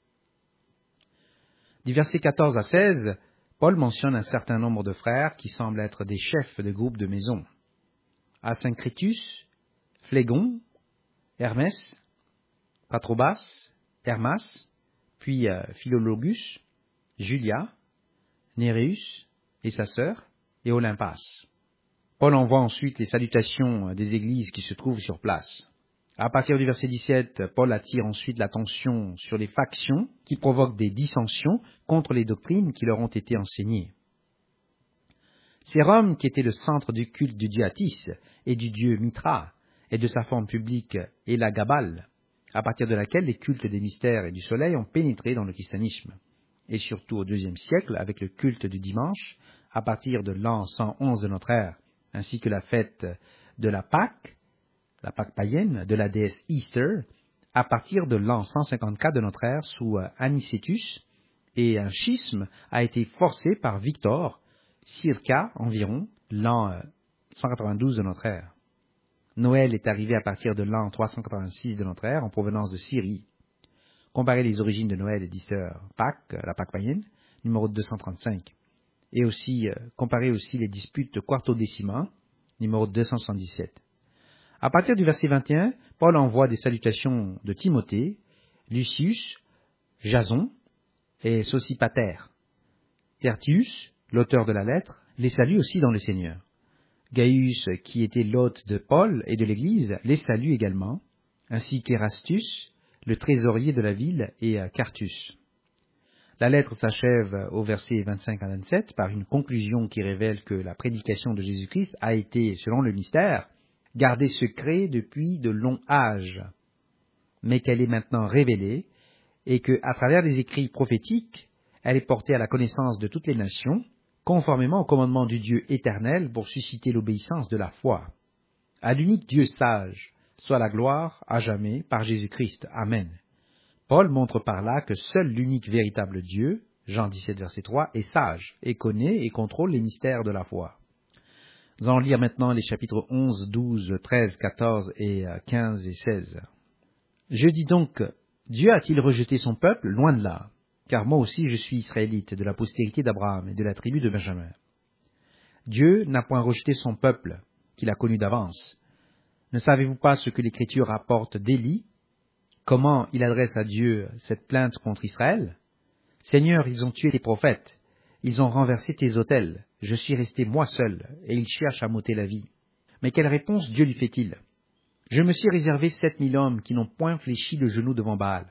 Du verset quatorze à seize, Paul mentionne un certain nombre de frères qui semblent être des chefs de groupes de maison. Asyncritus, Phlégon, Hermès, Patrobas, Hermas, puis euh, Philologus, Julia, Néréus et sa sœur, et Olympas. Paul envoie ensuite les salutations des églises qui se trouvent sur place. À partir du verset dix-sept, Paul attire ensuite l'attention sur les factions qui provoquent des dissensions contre les doctrines qui leur ont été enseignées. C'est Rome qui était le centre du culte du dieu Attis et du dieu Mithra, et de sa forme publique Elagabal, à partir de laquelle les cultes des mystères et du soleil ont pénétré dans le christianisme, et surtout au deuxième siècle avec le culte du dimanche, à partir de l'an cent onze de notre ère, ainsi que la fête de la Pâque, la Pâque païenne, de la déesse Easter, à partir de l'an cent cinquante-quatre de notre ère sous Anicetus, et un schisme a été forcé par Victor, circa environ l'an cent quatre-vingt-douze de notre ère. Noël est arrivé à partir de l'an trois cent quatre-vingt-six de notre ère en provenance de Syrie. Comparez les origines de Noël et d'Easter, Pâques, la Pâque païenne, numéro deux cent trente-cinq. Et aussi, euh, comparez aussi les disputes de Quartodécima, numéro deux cent soixante-dix-sept. À partir du verset vingt et un, Paul envoie des salutations de Timothée, Lucius, Jason et Sosipater. Tertius, l'auteur de la lettre, les salue aussi dans le Seigneur. Gaius, qui était l'hôte de Paul et de l'Église, les salue également, ainsi qu'Erastus, le trésorier de la ville, et Quartus. La lettre s'achève au verset vingt-cinq à vingt-sept par une conclusion qui révèle que la prédication de Jésus-Christ a été, selon le mystère, gardée secrète depuis de longs âges, mais qu'elle est maintenant révélée et que, à travers les écrits prophétiques, elle est portée à la connaissance de toutes les nations, conformément au commandement du Dieu éternel pour susciter l'obéissance de la foi. À l'unique Dieu sage, soit la gloire à jamais par Jésus-Christ. Amen. Paul montre par là que seul l'unique véritable Dieu, Jean dix-sept, verset trois, est sage et connaît et contrôle les mystères de la foi. Nous allons lire maintenant les chapitres onze, douze, treize, quatorze et quinze et seize. Je dis donc, Dieu a-t-il rejeté son peuple? Loin de là, car moi aussi je suis israélite, de la postérité d'Abraham et de la tribu de Benjamin. Dieu n'a point rejeté son peuple, qu'il a connu d'avance. Ne savez-vous pas ce que l'Écriture rapporte d'Élie? Comment il adresse à Dieu cette plainte contre Israël? Seigneur, ils ont tué tes prophètes, ils ont renversé tes autels, je suis resté moi seul, et ils cherchent à m'ôter la vie. Mais quelle réponse Dieu lui fait-il? Je me suis réservé sept mille hommes qui n'ont point fléchi le genou devant Baal.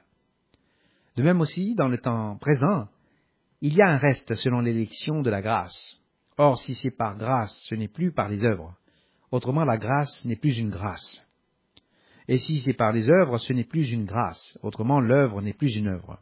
De même aussi, dans le temps présent, il y a un reste selon l'élection de la grâce. Or, si c'est par grâce, ce n'est plus par les œuvres. Autrement, la grâce n'est plus une grâce. Et si c'est par les œuvres, ce n'est plus une grâce. Autrement, l'œuvre n'est plus une œuvre.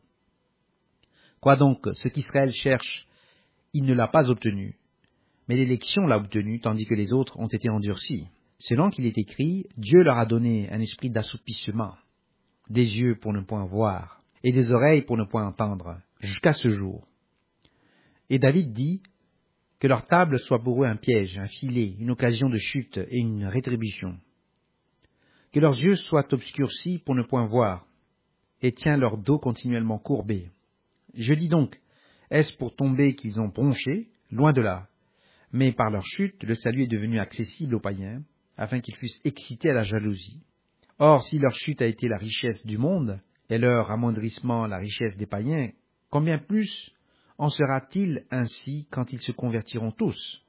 Quoi donc, ce qu'Israël cherche, il ne l'a pas obtenu. Mais l'élection l'a obtenu, tandis que les autres ont été endurcis. Selon qu'il est écrit, Dieu leur a donné un esprit d'assoupissement, des yeux pour ne point voir, et des oreilles pour ne point entendre, jusqu'à ce jour. Et David dit, que leur table soit pour eux un piège, un filet, une occasion de chute et une rétribution. Que leurs yeux soient obscurcis pour ne point voir, et tiens leur dos continuellement courbé. Je dis donc, est-ce pour tomber qu'ils ont bronché? Loin de là. Mais par leur chute, le salut est devenu accessible aux païens, afin qu'ils fussent excités à la jalousie. Or, si leur chute a été la richesse du monde, et leur amoindrissement la richesse des païens, combien plus En sera-t-il ainsi quand ils se convertiront tous?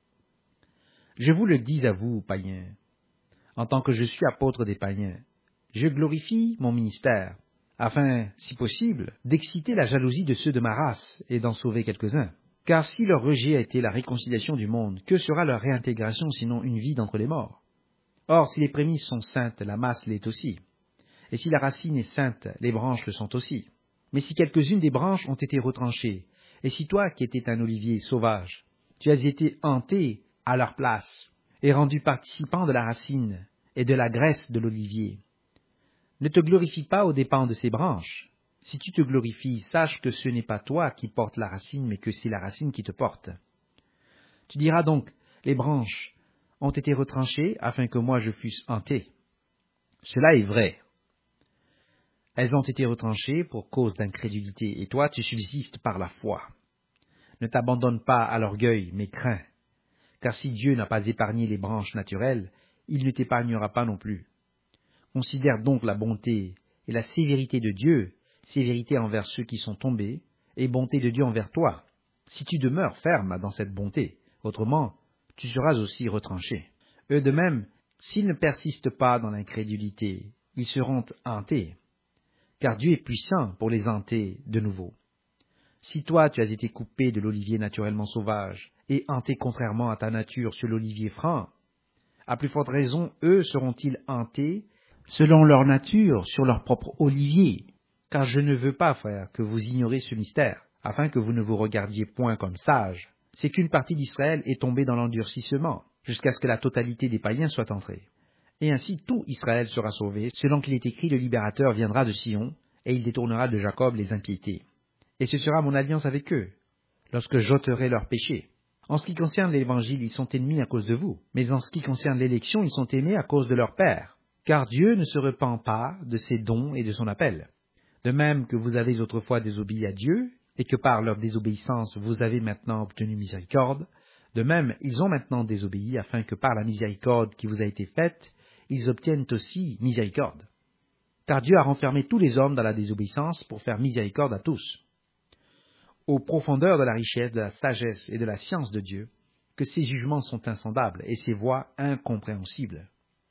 Je vous le dis à vous, païens, en tant que je suis apôtre des païens, je glorifie mon ministère, afin, si possible, d'exciter la jalousie de ceux de ma race et d'en sauver quelques-uns. Car si leur rejet a été la réconciliation du monde, que sera leur réintégration sinon une vie d'entre les morts? Or, si les prémices sont saintes, la masse l'est aussi. Et si la racine est sainte, les branches le sont aussi. Mais si quelques-unes des branches ont été retranchées, et si toi, qui étais un olivier sauvage, tu as été hanté à leur place, et rendu participant de la racine et de la graisse de l'olivier, ne te glorifie pas aux dépens de ces branches. Si tu te glorifies, sache que ce n'est pas toi qui portes la racine, mais que c'est la racine qui te porte. Tu diras donc, les branches ont été retranchées afin que moi je fusse hanté. Cela est vrai. Elles ont été retranchées pour cause d'incrédulité, et toi tu subsistes par la foi. Ne t'abandonne pas à l'orgueil, mais crains. Car si Dieu n'a pas épargné les branches naturelles, il ne t'épargnera pas non plus. Considère donc la bonté et la sévérité de Dieu, sévérité envers ceux qui sont tombés, et bonté de Dieu envers toi, si tu demeures ferme dans cette bonté. Autrement, tu seras aussi retranché. Eux de même, s'ils ne persistent pas dans l'incrédulité, ils seront hantés, car Dieu est puissant pour les hanter de nouveau. Si toi tu as été coupé de l'olivier naturellement sauvage, et hanté contrairement à ta nature sur l'olivier franc, à plus forte raison, eux seront-ils hantés selon leur nature sur leur propre olivier. Car je ne veux pas, frère, que vous ignoriez ce mystère, afin que vous ne vous regardiez point comme sages. C'est qu'une partie d'Israël est tombée dans l'endurcissement, jusqu'à ce que la totalité des païens soit entrée. Et ainsi tout Israël sera sauvé, selon qu'il est écrit, le libérateur viendra de Sion, et il détournera de Jacob les impiétés. Et ce sera mon alliance avec eux, lorsque j'ôterai leurs péchés. En ce qui concerne l'Évangile, ils sont ennemis à cause de vous, mais en ce qui concerne l'élection, ils sont aimés à cause de leur Père. Car Dieu ne se repent pas de ses dons et de son appel. De même que vous avez autrefois désobéi à Dieu, et que par leur désobéissance vous avez maintenant obtenu miséricorde, de même ils ont maintenant désobéi, afin que par la miséricorde qui vous a été faite, ils obtiennent aussi miséricorde. Car Dieu a renfermé tous les hommes dans la désobéissance pour faire miséricorde à tous. Aux profondeurs de la richesse, de la sagesse et de la science de Dieu, que ses jugements sont insondables et ses voies incompréhensibles.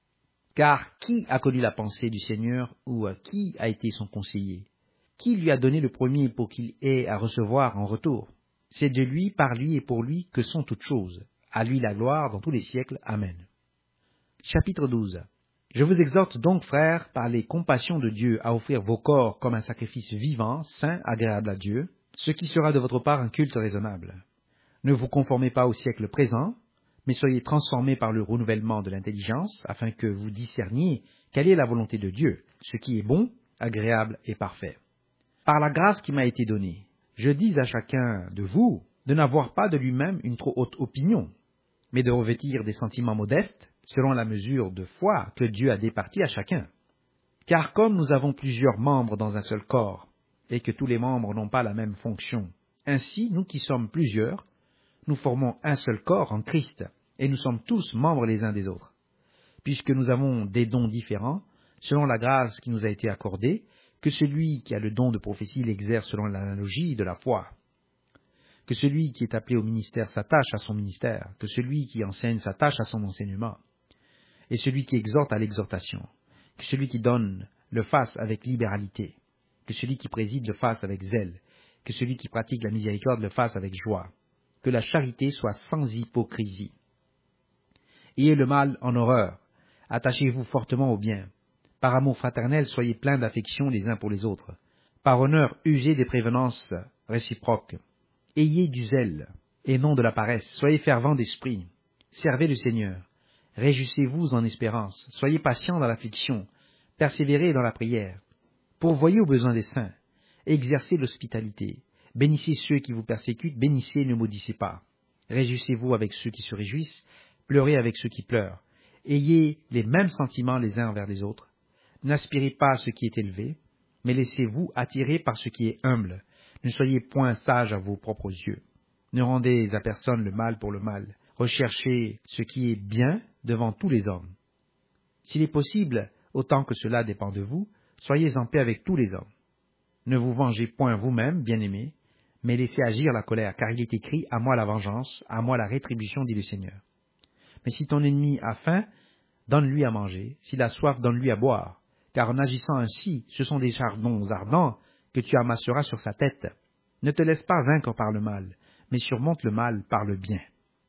Car qui a connu la pensée du Seigneur, ou qui a été son conseiller? Qui lui a donné le premier pour qu'il ait à recevoir en retour? C'est de lui, par lui et pour lui que sont toutes choses. À lui la gloire dans tous les siècles. Amen. Chapitre douze. Je vous exhorte donc, frères, par les compassions de Dieu, à offrir vos corps comme un sacrifice vivant, saint, agréable à Dieu, ce qui sera de votre part un culte raisonnable. Ne vous conformez pas au siècle présent, mais soyez transformés par le renouvellement de l'intelligence, afin que vous discerniez quelle est la volonté de Dieu, ce qui est bon, agréable et parfait. Par la grâce qui m'a été donnée, je dis à chacun de vous de n'avoir pas de lui-même une trop haute opinion, mais de revêtir des sentiments modestes, selon la mesure de foi que Dieu a départie à chacun. Car comme nous avons plusieurs membres dans un seul corps, et que tous les membres n'ont pas la même fonction, ainsi, nous qui sommes plusieurs, nous formons un seul corps en Christ, et nous sommes tous membres les uns des autres. Puisque nous avons des dons différents, selon la grâce qui nous a été accordée, que celui qui a le don de prophétie l'exerce selon l'analogie de la foi. Que celui qui est appelé au ministère s'attache à son ministère, que celui qui enseigne s'attache à son enseignement, et celui qui exhorte à l'exhortation, que celui qui donne le fasse avec libéralité, que celui qui préside le fasse avec zèle, que celui qui pratique la miséricorde le fasse avec joie. Que la charité soit sans hypocrisie. Ayez le mal en horreur, attachez-vous fortement au bien. Par amour fraternel, soyez pleins d'affection les uns pour les autres. Par honneur, usez des prévenances réciproques. Ayez du zèle, et non de la paresse, soyez fervents d'esprit. Servez le Seigneur. Réjouissez-vous en espérance, soyez patients dans l'affliction, persévérez dans la prière. Pourvoyez aux besoins des saints, exercez l'hospitalité. Bénissez ceux qui vous persécutent, bénissez, ne maudissez pas. Réjouissez-vous avec ceux qui se réjouissent, pleurez avec ceux qui pleurent. Ayez les mêmes sentiments les uns envers les autres. N'aspirez pas à ce qui est élevé, mais laissez-vous attirer par ce qui est humble. Ne soyez point sages à vos propres yeux. Ne rendez à personne le mal pour le mal. Recherchez ce qui est bien devant tous les hommes. S'il est possible, autant que cela dépend de vous, soyez en paix avec tous les hommes. Ne vous vengez point vous-même, bien-aimés, mais laissez agir la colère, car il est écrit, à moi la vengeance, à moi la rétribution, dit le Seigneur. Mais si ton ennemi a faim, donne-lui à manger, s'il a soif, donne-lui à boire, car en agissant ainsi, ce sont des charbons ardents que tu amasseras sur sa tête. Ne te laisse pas vaincre par le mal, mais surmonte le mal par le bien.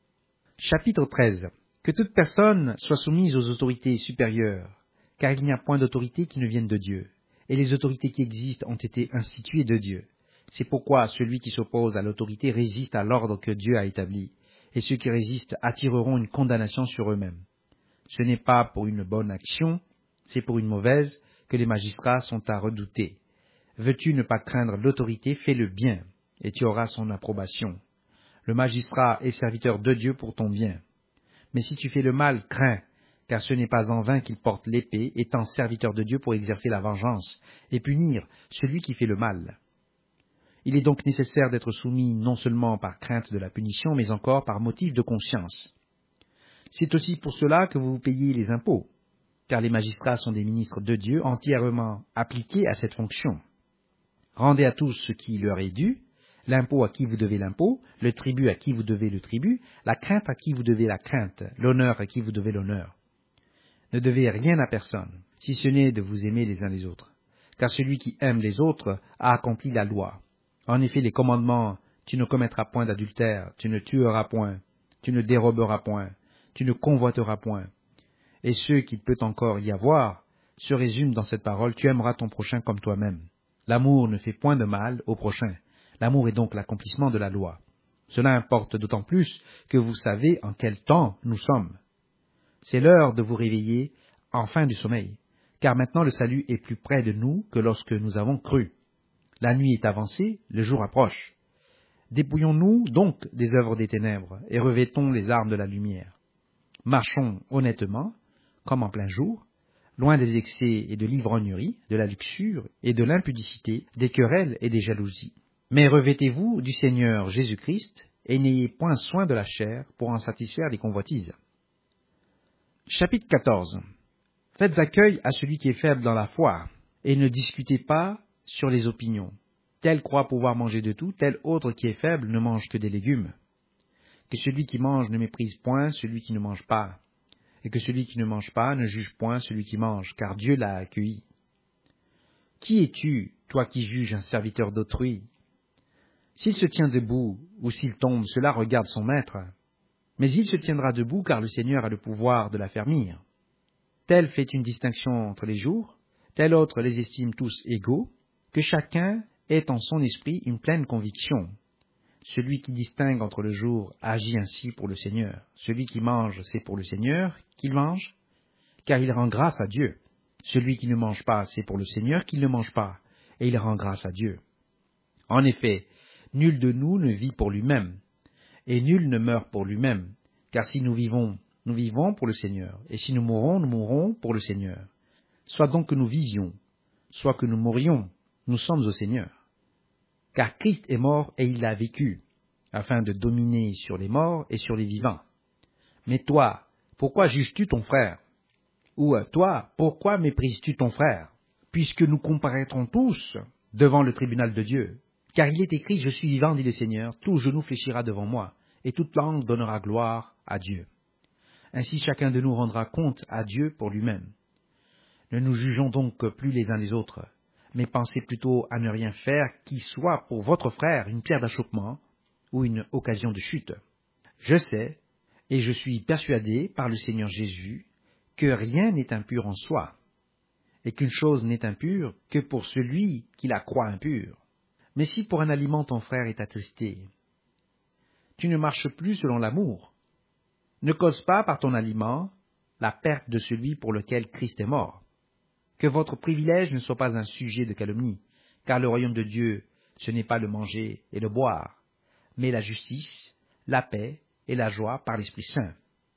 Chapitre treize. Que toute personne soit soumise aux autorités supérieures, car il n'y a point d'autorité qui ne vienne de Dieu, et les autorités qui existent ont été instituées de Dieu. C'est pourquoi celui qui s'oppose à l'autorité résiste à l'ordre que Dieu a établi, et ceux qui résistent attireront une condamnation sur eux-mêmes. Ce n'est pas pour une bonne action, c'est pour une mauvaise que les magistrats sont à redouter. Veux-tu ne pas craindre l'autorité, fais le bien, et tu auras son approbation. Le magistrat est serviteur de Dieu pour ton bien. Mais si tu fais le mal, crains, car ce n'est pas en vain qu'il porte l'épée, étant serviteur de Dieu pour exercer la vengeance, et punir celui qui fait le mal. Il est donc nécessaire d'être soumis non seulement par crainte de la punition, mais encore par motif de conscience. C'est aussi pour cela que vous payez les impôts, car les magistrats sont des ministres de Dieu entièrement appliqués à cette fonction. Rendez à tous ce qui leur est dû, l'impôt à qui vous devez l'impôt, le tribut à qui vous devez le tribut, la crainte à qui vous devez la crainte, l'honneur à qui vous devez l'honneur. Ne devez rien à personne, si ce n'est de vous aimer les uns les autres, car celui qui aime les autres a accompli la loi. En effet, les commandements, tu ne commettras point d'adultère, tu ne tueras point, tu ne déroberas point, tu ne convoiteras point. Et ce qu'il peut encore y avoir se résume dans cette parole, tu aimeras ton prochain comme toi-même. L'amour ne fait point de mal au prochain. L'amour est donc l'accomplissement de la loi. Cela importe d'autant plus que vous savez en quel temps nous sommes. C'est l'heure de vous réveiller en fin du sommeil, car maintenant le salut est plus près de nous que lorsque nous avons cru. La nuit est avancée, le jour approche. Dépouillons-nous donc des œuvres des ténèbres et revêtons les armes de la lumière. Marchons honnêtement, comme en plein jour, loin des excès et de l'ivrognerie, de la luxure et de l'impudicité, des querelles et des jalousies. Mais revêtez-vous du Seigneur Jésus-Christ et n'ayez point soin de la chair pour en satisfaire les convoitises. Chapitre quatorze. Faites accueil à celui qui est faible dans la foi, et ne discutez pas sur les opinions. Tel croit pouvoir manger de tout, tel autre qui est faible ne mange que des légumes. Que celui qui mange ne méprise point celui qui ne mange pas, et que celui qui ne mange pas ne juge point celui qui mange, car Dieu l'a accueilli. Qui es-tu, toi qui juges un serviteur d'autrui? S'il se tient debout ou s'il tombe, cela regarde son maître. Mais il se tiendra debout car le Seigneur a le pouvoir de l'affermir. Tel fait une distinction entre les jours, tel autre les estime tous égaux, que chacun ait en son esprit une pleine conviction. Celui qui distingue entre le jour agit ainsi pour le Seigneur. Celui qui mange, c'est pour le Seigneur qu'il mange, car il rend grâce à Dieu. Celui qui ne mange pas, c'est pour le Seigneur qu'il ne mange pas, et il rend grâce à Dieu. En effet, nul de nous ne vit pour lui-même, et nul ne meurt pour lui-même, car si nous vivons, nous vivons pour le Seigneur, et si nous mourons, nous mourrons pour le Seigneur. Soit donc que nous vivions, soit que nous mourions, nous sommes au Seigneur. Car Christ est mort et il a vécu, afin de dominer sur les morts et sur les vivants. Mais toi, pourquoi juges-tu ton frère? Ou toi, pourquoi méprises-tu ton frère? Puisque nous comparaîtrons tous devant le tribunal de Dieu. Car il est écrit, je suis vivant, dit le Seigneur, tout genou fléchira devant moi, et toute langue donnera gloire à Dieu. Ainsi chacun de nous rendra compte à Dieu pour lui-même. Ne nous jugeons donc plus les uns les autres, mais pensez plutôt à ne rien faire qui soit pour votre frère une pierre d'achoppement ou une occasion de chute. Je sais, et je suis persuadé par le Seigneur Jésus, que rien n'est impur en soi, et qu'une chose n'est impure que pour celui qui la croit impure. Mais si pour un aliment ton frère est attristé, tu ne marches plus selon l'amour. Ne cause pas par ton aliment la perte de celui pour lequel Christ est mort. Que votre privilège ne soit pas un sujet de calomnie, car le royaume de Dieu, ce n'est pas le manger et le boire, mais la justice, la paix et la joie par l'Esprit Saint.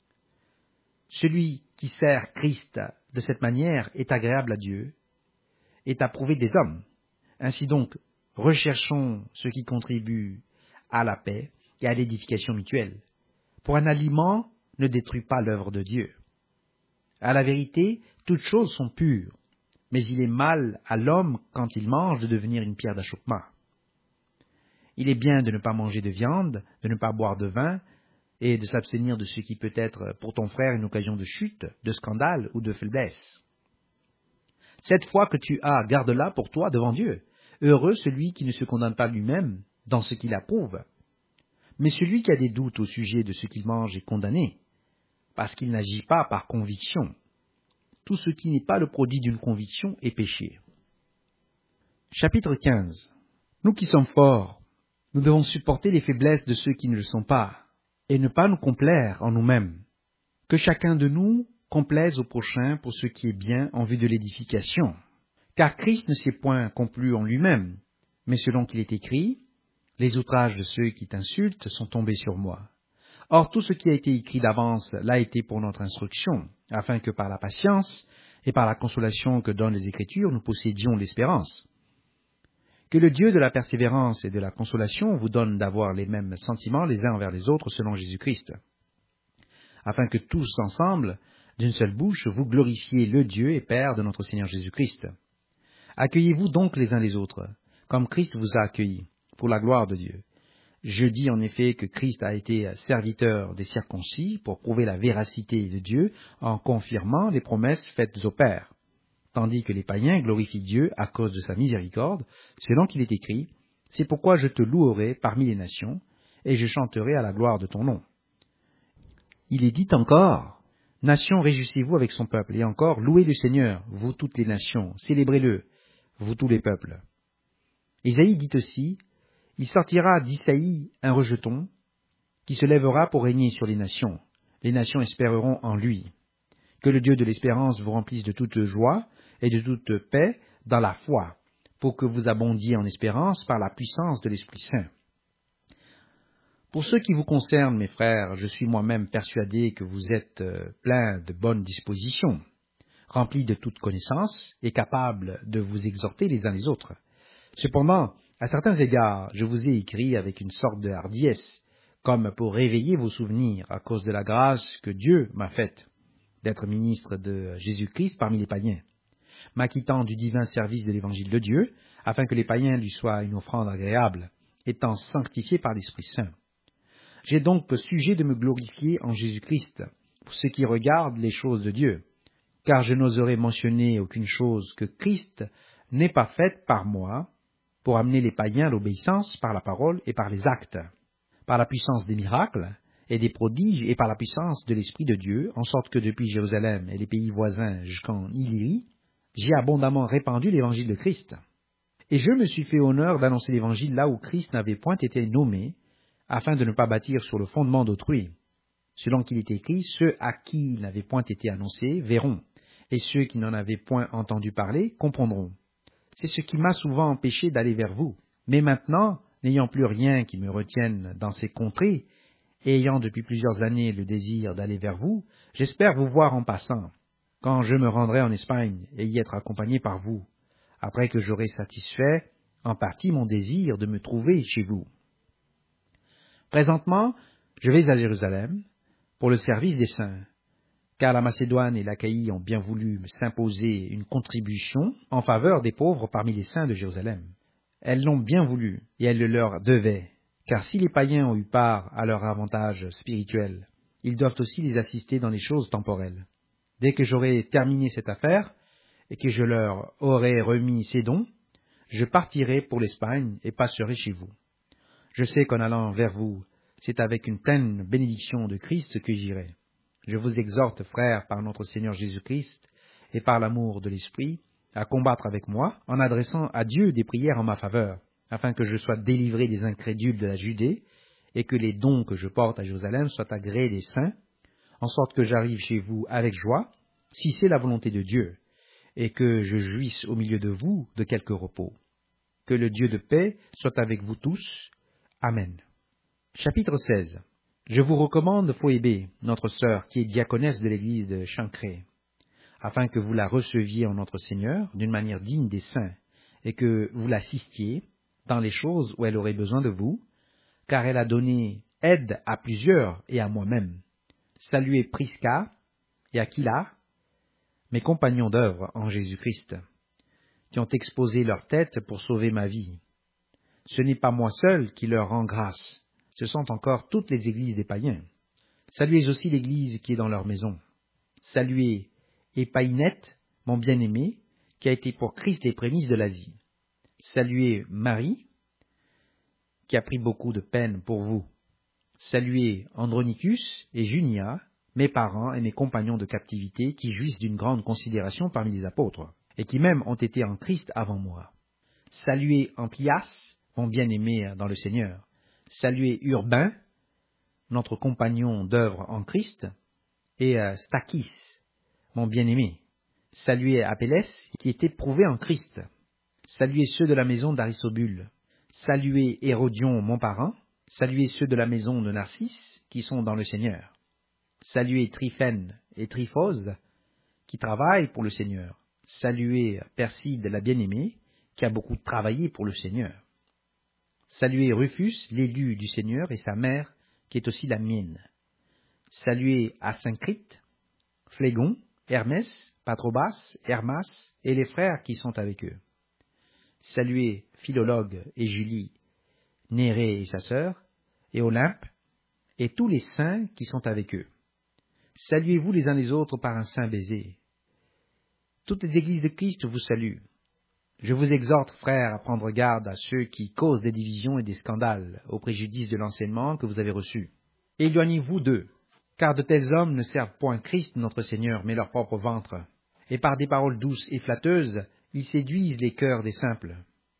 Celui qui sert Christ de cette manière est agréable à Dieu, est approuvé des hommes. Ainsi donc, recherchons ce qui contribue à la paix et à l'édification mutuelle. Pour un aliment, ne détruis pas l'œuvre de Dieu. À la vérité, toutes choses sont pures, mais il est mal à l'homme quand il mange de devenir une pierre d'achoppement. Il est bien de ne pas manger de viande, de ne pas boire de vin, et de s'abstenir de ce qui peut être pour ton frère une occasion de chute, de scandale ou de faiblesse. Cette foi que tu as, garde-la pour toi devant Dieu. Heureux celui qui ne se condamne pas lui-même dans ce qu'il approuve. Mais celui qui a des doutes au sujet de ce qu'il mange est condamné, parce qu'il n'agit pas par conviction. Tout ce qui n'est pas le produit d'une conviction est péché. Chapitre quinze. Nous qui sommes forts, nous devons supporter les faiblesses de ceux qui ne le sont pas, et ne pas nous complaire en nous-mêmes. Que chacun de nous complaise au prochain pour ce qui est bien en vue de l'édification. Car Christ ne s'est point complu en lui-même, mais selon qu'il est écrit, « Les outrages de ceux qui t'insultent sont tombés sur moi. » Or tout ce qui a été écrit d'avance l'a été pour notre instruction, afin que par la patience et par la consolation que donnent les Écritures, nous possédions l'espérance. Que le Dieu de la persévérance et de la consolation vous donne d'avoir les mêmes sentiments les uns envers les autres selon Jésus-Christ, afin que tous ensemble, d'une seule bouche, vous glorifiez le Dieu et Père de notre Seigneur Jésus-Christ. Accueillez-vous donc les uns les autres, comme Christ vous a accueillis, pour la gloire de Dieu. Je dis en effet que Christ a été serviteur des circoncis pour prouver la véracité de Dieu en confirmant les promesses faites au Père, tandis que les païens glorifient Dieu à cause de sa miséricorde, selon qu'il est écrit, « C'est pourquoi je te louerai parmi les nations, et je chanterai à la gloire de ton nom. » Il est dit encore, « Nations, réjouissez-vous avec son peuple, et encore, louez le Seigneur, vous toutes les nations, célébrez-le, vous tous les peuples. » Isaïe dit aussi, « Il sortira d'Isaïe un rejeton, qui se lèvera pour régner sur les nations. Les nations espéreront en lui. » Que le Dieu de l'espérance vous remplisse de toute joie et de toute paix dans la foi, pour que vous abondiez en espérance par la puissance de l'Esprit Saint. Pour ce qui vous concerne, mes frères, je suis moi-même persuadé que vous êtes euh, pleins de bonnes dispositions, remplis de toute connaissance et capables de vous exhorter les uns les autres. Cependant, à certains égards, je vous ai écrit avec une sorte de hardiesse, comme pour réveiller vos souvenirs à cause de la grâce que Dieu m'a faite d'être ministre de Jésus-Christ parmi les païens, m'acquittant du divin service de l'évangile de Dieu, afin que les païens lui soient une offrande agréable, étant sanctifiés par l'Esprit Saint. J'ai donc sujet de me glorifier en Jésus-Christ, pour ce qui regarde les choses de Dieu, car je n'oserais mentionner aucune chose que Christ n'ait pas faite par moi, pour amener les païens à l'obéissance par la parole et par les actes, par la puissance des miracles, et des prodiges, et par la puissance de l'Esprit de Dieu, en sorte que depuis Jérusalem et les pays voisins jusqu'en Illyrie, j'ai abondamment répandu l'évangile de Christ. Et je me suis fait honneur d'annoncer l'évangile là où Christ n'avait point été nommé, afin de ne pas bâtir sur le fondement d'autrui. Selon qu'il est écrit, ceux à qui il n'avait point été annoncé verront, et ceux qui n'en avaient point entendu parler comprendront. C'est ce qui m'a souvent empêché d'aller vers vous. Mais maintenant, n'ayant plus rien qui me retienne dans ces contrées, et ayant depuis plusieurs années le désir d'aller vers vous, j'espère vous voir en passant, quand je me rendrai en Espagne et y être accompagné par vous, après que j'aurai satisfait en partie mon désir de me trouver chez vous. Présentement, je vais à Jérusalem pour le service des saints, car la Macédoine et l'Achaïe ont bien voulu s'imposer une contribution en faveur des pauvres parmi les saints de Jérusalem. Elles l'ont bien voulu, et elles le leur devaient. Car si les païens ont eu part à leur avantage spirituel, ils doivent aussi les assister dans les choses temporelles. Dès que j'aurai terminé cette affaire, et que je leur aurai remis ces dons, je partirai pour l'Espagne et passerai chez vous. Je sais qu'en allant vers vous, c'est avec une pleine bénédiction de Christ que j'irai. Je vous exhorte, frères, par notre Seigneur Jésus-Christ, et par l'amour de l'Esprit, à combattre avec moi, en adressant à Dieu des prières en ma faveur, afin que je sois délivré des incrédules de la Judée, et que les dons que je porte à Jérusalem soient agréés des saints, en sorte que j'arrive chez vous avec joie, si c'est la volonté de Dieu, et que je jouisse au milieu de vous de quelque repos. Que le Dieu de paix soit avec vous tous. Amen. Chapitre seize. Je vous recommande Phoébé, notre sœur, qui est diaconesse de l'église de Chancrée, afin que vous la receviez en notre Seigneur d'une manière digne des saints, et que vous l'assistiez dans les choses où elle aurait besoin de vous, car elle a donné aide à plusieurs et à moi-même. Saluez Prisca et Aquila, mes compagnons d'œuvre en Jésus-Christ, qui ont exposé leur tête pour sauver ma vie. Ce n'est pas moi seul qui leur rend grâce, ce sont encore toutes les églises des païens. Saluez aussi l'église qui est dans leur maison. Saluez Épaïnette, mon bien-aimé, qui a été pour Christ les prémices de l'Asie. Saluez Marie, qui a pris beaucoup de peine pour vous. Saluez Andronicus et Junia, mes parents et mes compagnons de captivité, qui jouissent d'une grande considération parmi les apôtres, et qui même ont été en Christ avant moi. Saluez Amplias, mon bien-aimé dans le Seigneur. Saluez Urbain, notre compagnon d'œuvre en Christ, et euh, Stachys, mon bien-aimé. Saluez Apelles, qui est éprouvé en Christ. Saluez ceux de la maison d'Arisobule. Saluez Hérodion, mon parent. Saluez ceux de la maison de Narcisse, qui sont dans le Seigneur. Saluez Tryphène et Tryphose, qui travaillent pour le Seigneur. Saluez Perside, la bien-aimée, qui a beaucoup travaillé pour le Seigneur. Saluez Rufus, l'élu du Seigneur, et sa mère, qui est aussi la mienne. Saluez Asyncrite, Phlégon, Hermès, Patrobas, Hermas, et les frères qui sont avec eux. Saluez Philologue et Julie, Nérée et sa sœur, et Olympe, et tous les saints qui sont avec eux. Saluez-vous les uns les autres par un saint baiser. Toutes les églises de Christ vous saluent. Je vous exhorte, frères, à prendre garde à ceux qui causent des divisions et des scandales, au préjudice de l'enseignement que vous avez reçu. Éloignez-vous d'eux, car de tels hommes ne servent point Christ notre Seigneur, mais leur propre ventre. Et par des paroles douces et flatteuses, ils séduisent les cœurs des simples.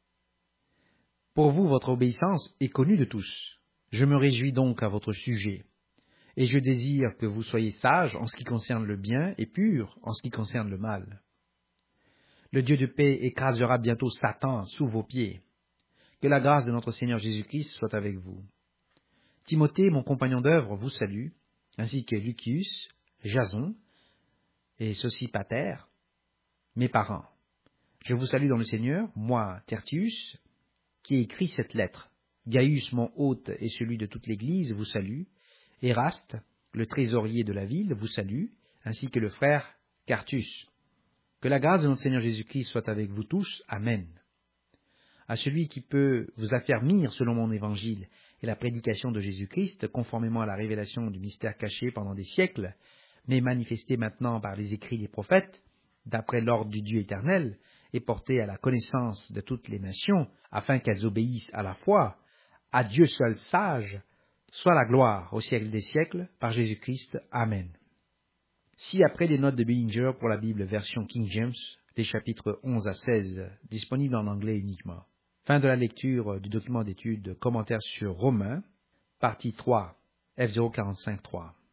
Pour vous, votre obéissance est connue de tous. Je me réjouis donc à votre sujet. Et je désire que vous soyez sages en ce qui concerne le bien et purs en ce qui concerne le mal. Le Dieu de paix écrasera bientôt Satan sous vos pieds. Que la grâce de notre Seigneur Jésus-Christ soit avec vous. Timothée, mon compagnon d'œuvre, vous salue, ainsi que Lucius, Jason et Sosipater, mes parents. Je vous salue dans le Seigneur, moi, Tertius, qui ai écrit cette lettre. Gaius, mon hôte, et celui de toute l'Église, vous salue. Éraste, le trésorier de la ville, vous salue, ainsi que le frère Quartus. Que la grâce de notre Seigneur Jésus-Christ soit avec vous tous. Amen. À celui qui peut vous affermir selon mon évangile et la prédication de Jésus-Christ, conformément à la révélation du mystère caché pendant des siècles, mais manifesté maintenant par les écrits des prophètes, d'après l'ordre du Dieu éternel, et porté à la connaissance de toutes les nations, afin qu'elles obéissent à la foi, à Dieu seul sage, soit la gloire au siècle des siècles, par Jésus-Christ. Amen. Si après les notes de Billinger pour la Bible version King James, les chapitres onze à seize, disponibles en anglais uniquement. Fin de la lecture du document d'étude Commentaires sur Romains, partie trois, F zéro quarante-cinq trois.